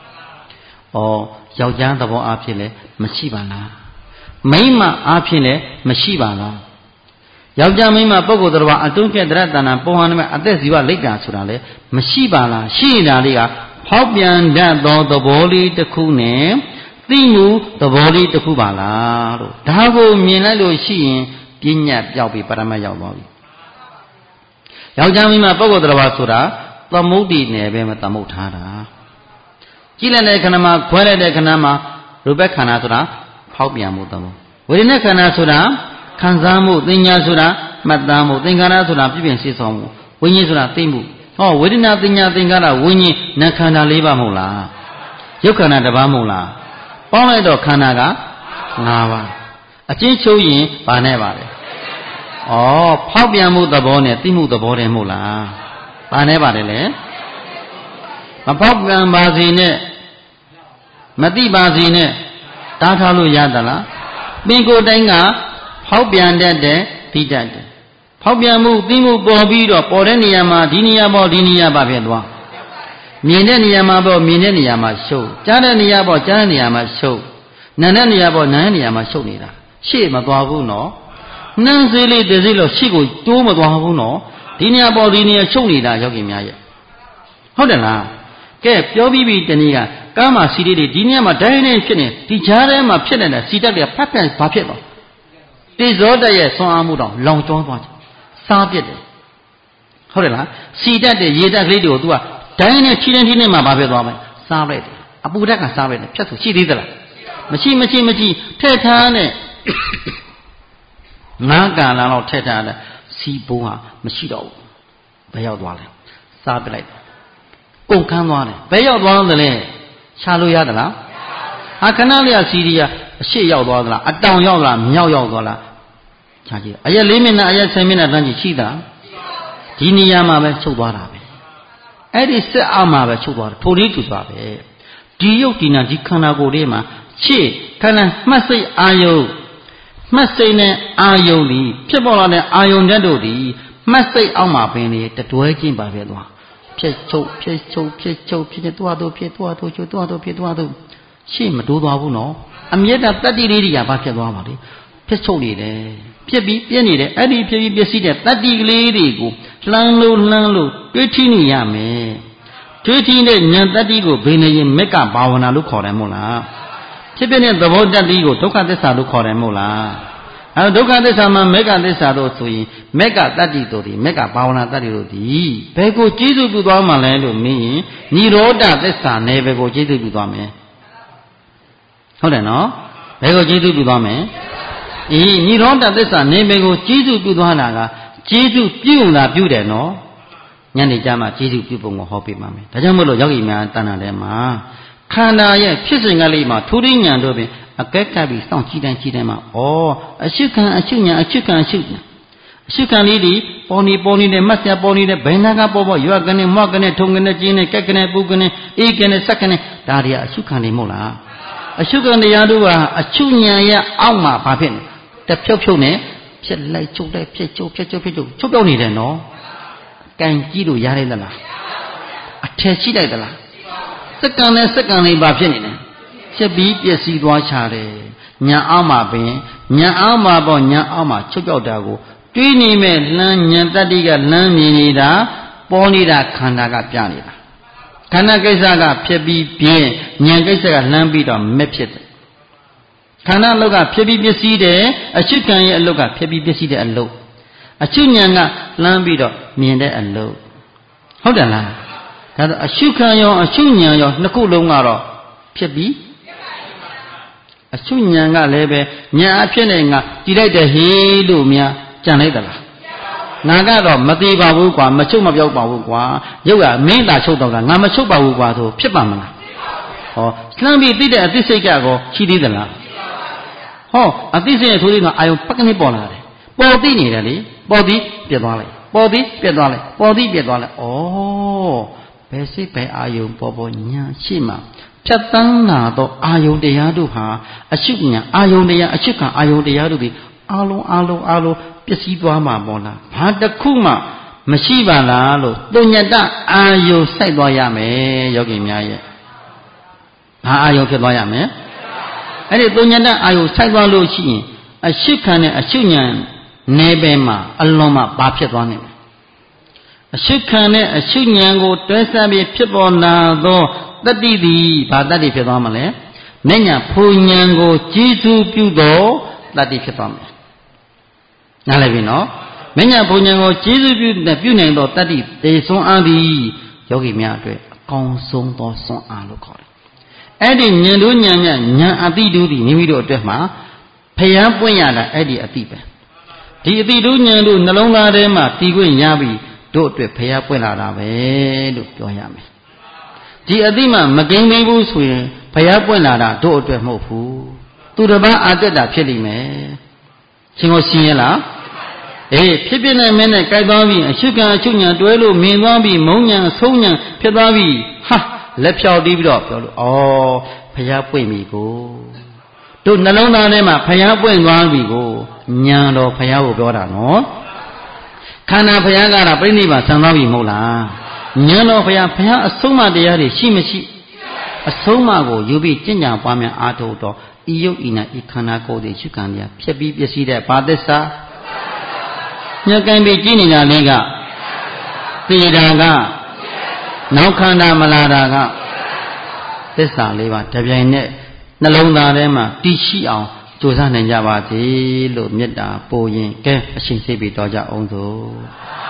ယောက်ျားသဘောအားဖြင့်လည်းမရှိပါလားမိန်းမအားဖြင့်လည်းမရှိပါလားယောက်ျားမိန်းမပုဂ္ဂိုလ်တော်အတွင်းကဲ့တရတဏပုံဟန်နဲ့အသက်ဇီဝလိတ်တာဆိုတာလည်းမရှိပါလားရှိနေတာလေးကဖောက်ပြန်တတ်သောသဘောလေးတစ်ခုနဲ့သိမှုသဘောလေးတစ်ခုပါလားလို့ဒါကိုမြင်လိုက်လို့ရှိရင်ပညာပြောက်ပြီးပရမတ်ရောက်သွားပြီယောက်ျားမိန်းမပုဂ္ဂိုလ်တော်ဆိုတာသမုဒ္ဒိနယ်ပဲမသမုတ်ထားတာကြည့်လိုက်တဲ့ခဏမှာခွဲလိုက်တဲ့ခဏမှာရူပခန္ဓာဆိုတာဖောက်ပြန်မှုသဘောဝေဒနာခန္ဓာဆိုတာခံစားမှုသင်ညာဆိုတာမှတ်သားမှုသင်္ခါရဆိုတာပြည့်ပြည့်စုံစုံမှုဝိညာဉ်ဆိုတာသိမှုဟောဝေဒနာသင်ညာသင်္ခါရဝိညာဉ်နာခန္ဓာ၄ပါးမဟုတ်လားရုပ်ခန္ဓာတစ်ပါးမဟုတ်လားပေါင်းလိုက်တော့ခန္ဓာက၅ပါးအချင်းချုပ်ရင်ဘာနဲ့ပါလဲဩဖောက်ပြန်မှုသဘောနဲ့သိမှုသဘောတည်းမဟုတ်လားဘာနဲ့ပါတယ်လဲမဖောက်ပြန်ပါစေနဲ့မသိပါစေနဲ့တားထားလို့ရသလားပင်ကိုယ်တိုင်းကဖောက်ပြန်တတ်တယ်သိတတ်တယ်ဖောက်ပြန်မှုသိမှုပေါ်ပြီးတော့ပေါ်တဲ့နေရာမှာဒီနေရာပေါ်ဒီနေရာပါဖြစ်သွားမြင်တဲ့နေရာမှာပေါ်မြင်တဲ့နေရာမှာရှုပ်ကြားတဲ့နေရာပေါ်ကြားတဲ့နေရာမှာရှုပ်နာတဲ့နေရာပေါ်နာတဲ့နေရာမှာရှုပ်နေတာရှေ့မသွားဘူးနော်နှမ်းစေးလေးတစေးလို့ရှေ့ကိုတိုးမသွားဘူးနော်ဒီနေရာပေါ်ဒီနေရာရှုပ်နေတာယောဂီများရဲ့ဟုတ်တယ်လားကဲပြောပြီးပြီတနည်းကကားမှာစီလေးတွေဒီနေရာမှာဒိုင်းနေဖြစ်နေဒီကြားထဲမှာဖြစ်နေတာစီတက်တွေကဖတ်ပြန်ဘာဖြစ်သွားတေဇောတရဲ့ဆွမ်းအားမှုတော့လောင်ကျွမ်းသွားတယ်စားပြစ်တယ်ဟုတ်တယ်လားစီတက်တဲ့ရေတက်ကလေးတွေကို तू ကဒိုင်းနဲ့ခြေတိုင်းခြေနဲ့မှဘာဖြစ်သွားမလဲစားလိုက်တယ်အပူဓာတ်ကစားလိုက်တယ်ဖြတ်ဆိုရှိသေးသလားမရှိထည့်ထားနဲ့ငါးကာလလောက်ထည့်ထားတယ်စီဘုံဟာမရှိတော့ဘူးဘယ်ရောက်သွားလဲစားပစ်လိုက်ကုန်ခန်းသွားတယ်ဘယ်ရောက်သွားသလဲရှာလို့ရသလားဟာခဏလေးကစီရီယာအရှိရောက်သွားသလားအတောင်ရောက်လားမြောက်ရောက်သွားလားခြားကြည့်အရက်4မိနစ်အရက်10မိနစ်တန်းကြည့်ရှိတာဒီနေရာမှာပဲချုပ်သွားတာပဲအဲ့ဒီစစ်အောက်မှာပဲချုပ်သွားတယ်ထိုလေးတူစွာပဲဒီယုတ်ဒီနာဒီခန္ဓာကိုယ်လေးမှာရှေ့ခန္ဓာမှတ်စိတ်အာယုမှတ်စိတ်နဲ့အာယုဒီဖြစ်ပေါ်လာတဲ့အာယုဓာတ်တို့ဒီမှတ်စိတ်အောက်မှာပင်လေတတွဲချင်းပါပဲသွားဖြစ်ချုပ်သွားတို့ဖြစ်ရှေ့မတိုးသွားဘူးနော်အမြဲတမ်းတတ္တိလေးတွေကဘာဖြစ်သွားမှာလဲဖြစ်ချုပ်နေတယ်ဖြစ်ပြီးပြည့်နေတယ်အဲ့ဒီဖြစ်ပြီးပျက်စီးတဲ့တတ္တိကလေးတွေကိုလှမ်းလို့တွေးထီးနေရမယ်တွေးထီးတဲ့ဉာဏ်တတ္တိကိုဘယ်နေရင်မက်ကဘာဝနာလို့ခေါ်တယ်မို့လားဖြစ်ဖြစ်တဲ့သဘောတတ္တိကိုဒုက္ခသစ္စာလို့ခေါ်တယ်မို့လားအဲဒုက္ခသစ္စာမှာမေက္ခသစ္စာတို့ဆိုရင်မေက္ခတတ္တိတို့ဒီမေက္ခဘာဝနာတတ္တိတို့ဒီဘယ်ကိုကျေးဇူးပြုသွားမှလဲလို့မင်းရင်និရောဓသစ္စာနဲ့ဘယ်ကိုကျေးဇူးပြုသွားမယ်ဟုတ်တယ်နော်ဘယ်ကိုကျေးဇူးပြုသွားမယ်နိရောဓသစ္စာနေမေကိုကျေးဇူးပြုသွားတာကကျေးဇူးပြုတာပြုတယ်နော်ညနေကျမှကျေးဇူးပြုပုံကိုဟောပေးပါမယ်ဒါကြောင့်မို့လို့ယောဂီများတဏ္ဍာထဲမှာခန္ဓာရဲ့ဖြစ်စဉ်ကလေးမှာထူးထူးဉာဏ်တို့ပင်အကဲကပ်ပြီးစောင့်ကြည့်တိုင်းမှာအရှုခံအရှုဉာဏ်အရှုခံလေးဒီပေါ်နေတယ်မတ်ဆရာပေါ်နေတယ်ဘယ်နာကပေါ်ရွက်ကနေမွက်ကနေထုံကနေကျင်းနေကက်ကနေပူကနေအေးကနေစက်ကနေဒါတွေကအရှုခံနေမဟုတ်လားအရှုခံတရားတို့ကအရှုဉာဏ်ရဲ့အောက်မှာဘာဖြစ်နေတဖြုတ်နဲ့ဖြစ်လိုက်ချုပ်လိုက်ဖြစ်ချုပ်ချုပ်ပြောက်နေတယ်နော်ကန်ကြည့်လို့ရတဲ့သလားအထက်ရှိလိုက်သလားစက္ကန့်နဲ့စက္ကန့်လေးဘာဖြစ်နေလဲဖြစ်ပြီးပျက်စီးသွားချတယ်ညာအောက်မှာပင်ညာအောက်မှာပေါ့ညာအောက်မှာချုပ်ပြောက်တာကိုတွေးနေမဲ့လမ်းဉာဏ်တတ္တိကလမ်းမြင်နေတာပေါ်နေတာခန္ဓာကပြနေတာခန္ဓာကိစ္စကဖြစ်ပြီးပြင်းဉာဏ်ကိစ္စကလှမ်းပြီးတော့မဲ့ဖြစ်တယ်ခန္ဓာအလုတ်ကဖြစ်ပြီးပျက်စီးတယ်အရှုခံရဲ့အလုတ်ကဖြစ်ပြီးပျက်စီးတဲ့အလုတ်အရှုဉာဏ်ကလှမ်းပြီးတော့မြင်တဲ့အလုတ်ဟုတ်တယ်လားဒါဆိုအရှုခံရောအရှုဉာဏ်ရောနှစ်ခုလုံးကတော့ဖြစ်ပြီးအရှုဉာဏ်ကလည်းပဲဉာဏ်အဖြစ်နဲ့ငါတည်လိုက်တယ်ဟေးလို့များကြံလိုက်သလားငါကတော့မသေးပါဘူးကွာမချုပ်မပြောက်ပါဘူးကွာရုပ်ကမင်းသာချုပ်တော့ကငါမချုပ်ပါဘူးကွာဆိုဖြစ်ပါမလားဟောလှမ်းပြီးသိတဲ့အသိစိတ်ကောရှိသေးသလားဟောအသိစိတ်ရဲ့ထိုးလေးကအာယုံပကနေပေါ်လာတယ်ပေါ်သိနေတယ်လေပေါ်သိပြတ်သွားလိုက်ပေါ်သိပြတ်သွားလိုက်ပေါ်သိပြတ်သွားလိုက်ဩဘယ်စိတ်ဘယ်အာယုံပေါ်ညာရှိမှဖြတ်တန်းလာတော့အာယုံတရားတို့ဟာအရှုဉာဏ်အာယုံတရားအရှုခံအာယုံတရားတို့ဒီအာလုံးပျက်စီးသွားမှာပေါ့လားဘာတစ်ခုမှမရှိပါလားလို့တုညတအာယုံစိုက်သွားရမယ်ယောဂီများရဲ့ဘာအာယုံဖြစ်သွားရမယ်အဲ့ဒီတုညတအာယုံစိုက်သွားလို့ရှိရင်အရှုခံနဲ့အရှုဉာဏ်နယ်ပယ်မှာအလွန်မှဘာဖြစ်သွားနိုင်လဲအရှုခံနဲ့အရှုဉာဏ်ကိုတွဲဆက်ပြီးဖြစ်ပေါ်လာသောတတ္တိသည်ဘာတတ္တိဖြစ်သွားမလဲ။မဲ့ညာဖူဉာဏ်ကိုကျေစုပြုသောတတ္တိဖြစ်သွားမယ်။နားလည်ပြီနော်။မဲ့ညာဖူဉာဏ်ကိုကျေစုပြုနိုင်သောတတ္တိတေဆွမ်းအားသည်ယောဂီများအတွက်အကောင်းဆုံးသောဆွမ်းအားလို့ခေါ်တယ်။အဲ့ဒီဉာဏ်တို့ဉာဏ်အတိတို့သည်မိမိတို့အတွက်မှာဖျားပွင့်ရတာအဲ့ဒီအတိပဲဒီအတိတို့ဉာဏ်တို့နှလုံးသားထဲမှာတည်ခွင့်ရပြီးတို့အတွက်ဖရာပွင့်လာတာပဲလို့ပြောရမယ်ဒီအတိမှမကိန်းသေးဘူးဆိုရင်ဖရာပွင့်လာတာတို့အတွက်မဟုတ်ဘူးသူတစ်ပါးအာတက်တာဖြစ်လိမ့်မယ်ရှင်ကိုရှင်းရလားအေးဖြစ်ဖြစ်နဲ့မင်းနဲ့ကြိုက်သွားပြီအရှုခံအချုပ်ညာတွဲလို့မြင်သွားပြီမုံညာဆုံးညာဖြစ်သွားပြီဟာလက်ဖြောက်တီးပြီးတော့ပြောလို့ဩဖရာပွင့်ပြီကိုတို့နှလုံးသားထဲမှာဖရာပွင့်သွားပြီကိုညာတော်ဖရာကိုပြောတာနော်ခန္ဓာဖရာကတော့ပြိဋိဘဆံသွားပြီမဟုတ်လားညာတော်ဖရာအဆုံးအမတရားတွေရှိမရှိအဆုံးအမကိုယူပြီးကျင့်ကြံပွားများအားထုတ်တော့ဤယုတ်ဤနာဤခန္ဓာကိုယ်တွေရှုခံရဖြစ်ပြီးပျက်စီးတဲ့ဘာသစ္စာညကံပြီးကြည့်နေတာလေးကသိတာကနောက်ခန္ဓာမလာတာကသစ္စာလေးပါတပြိုင်နက်နှလုံးသားထဲမှာတည်ရှိအောင်ကြိုးစားနိုင်ကြပါစေလို့မေတ္တာပို့ရင်ကဲအရှင်စိတ်ပြီးတော့ကြအောင်စို့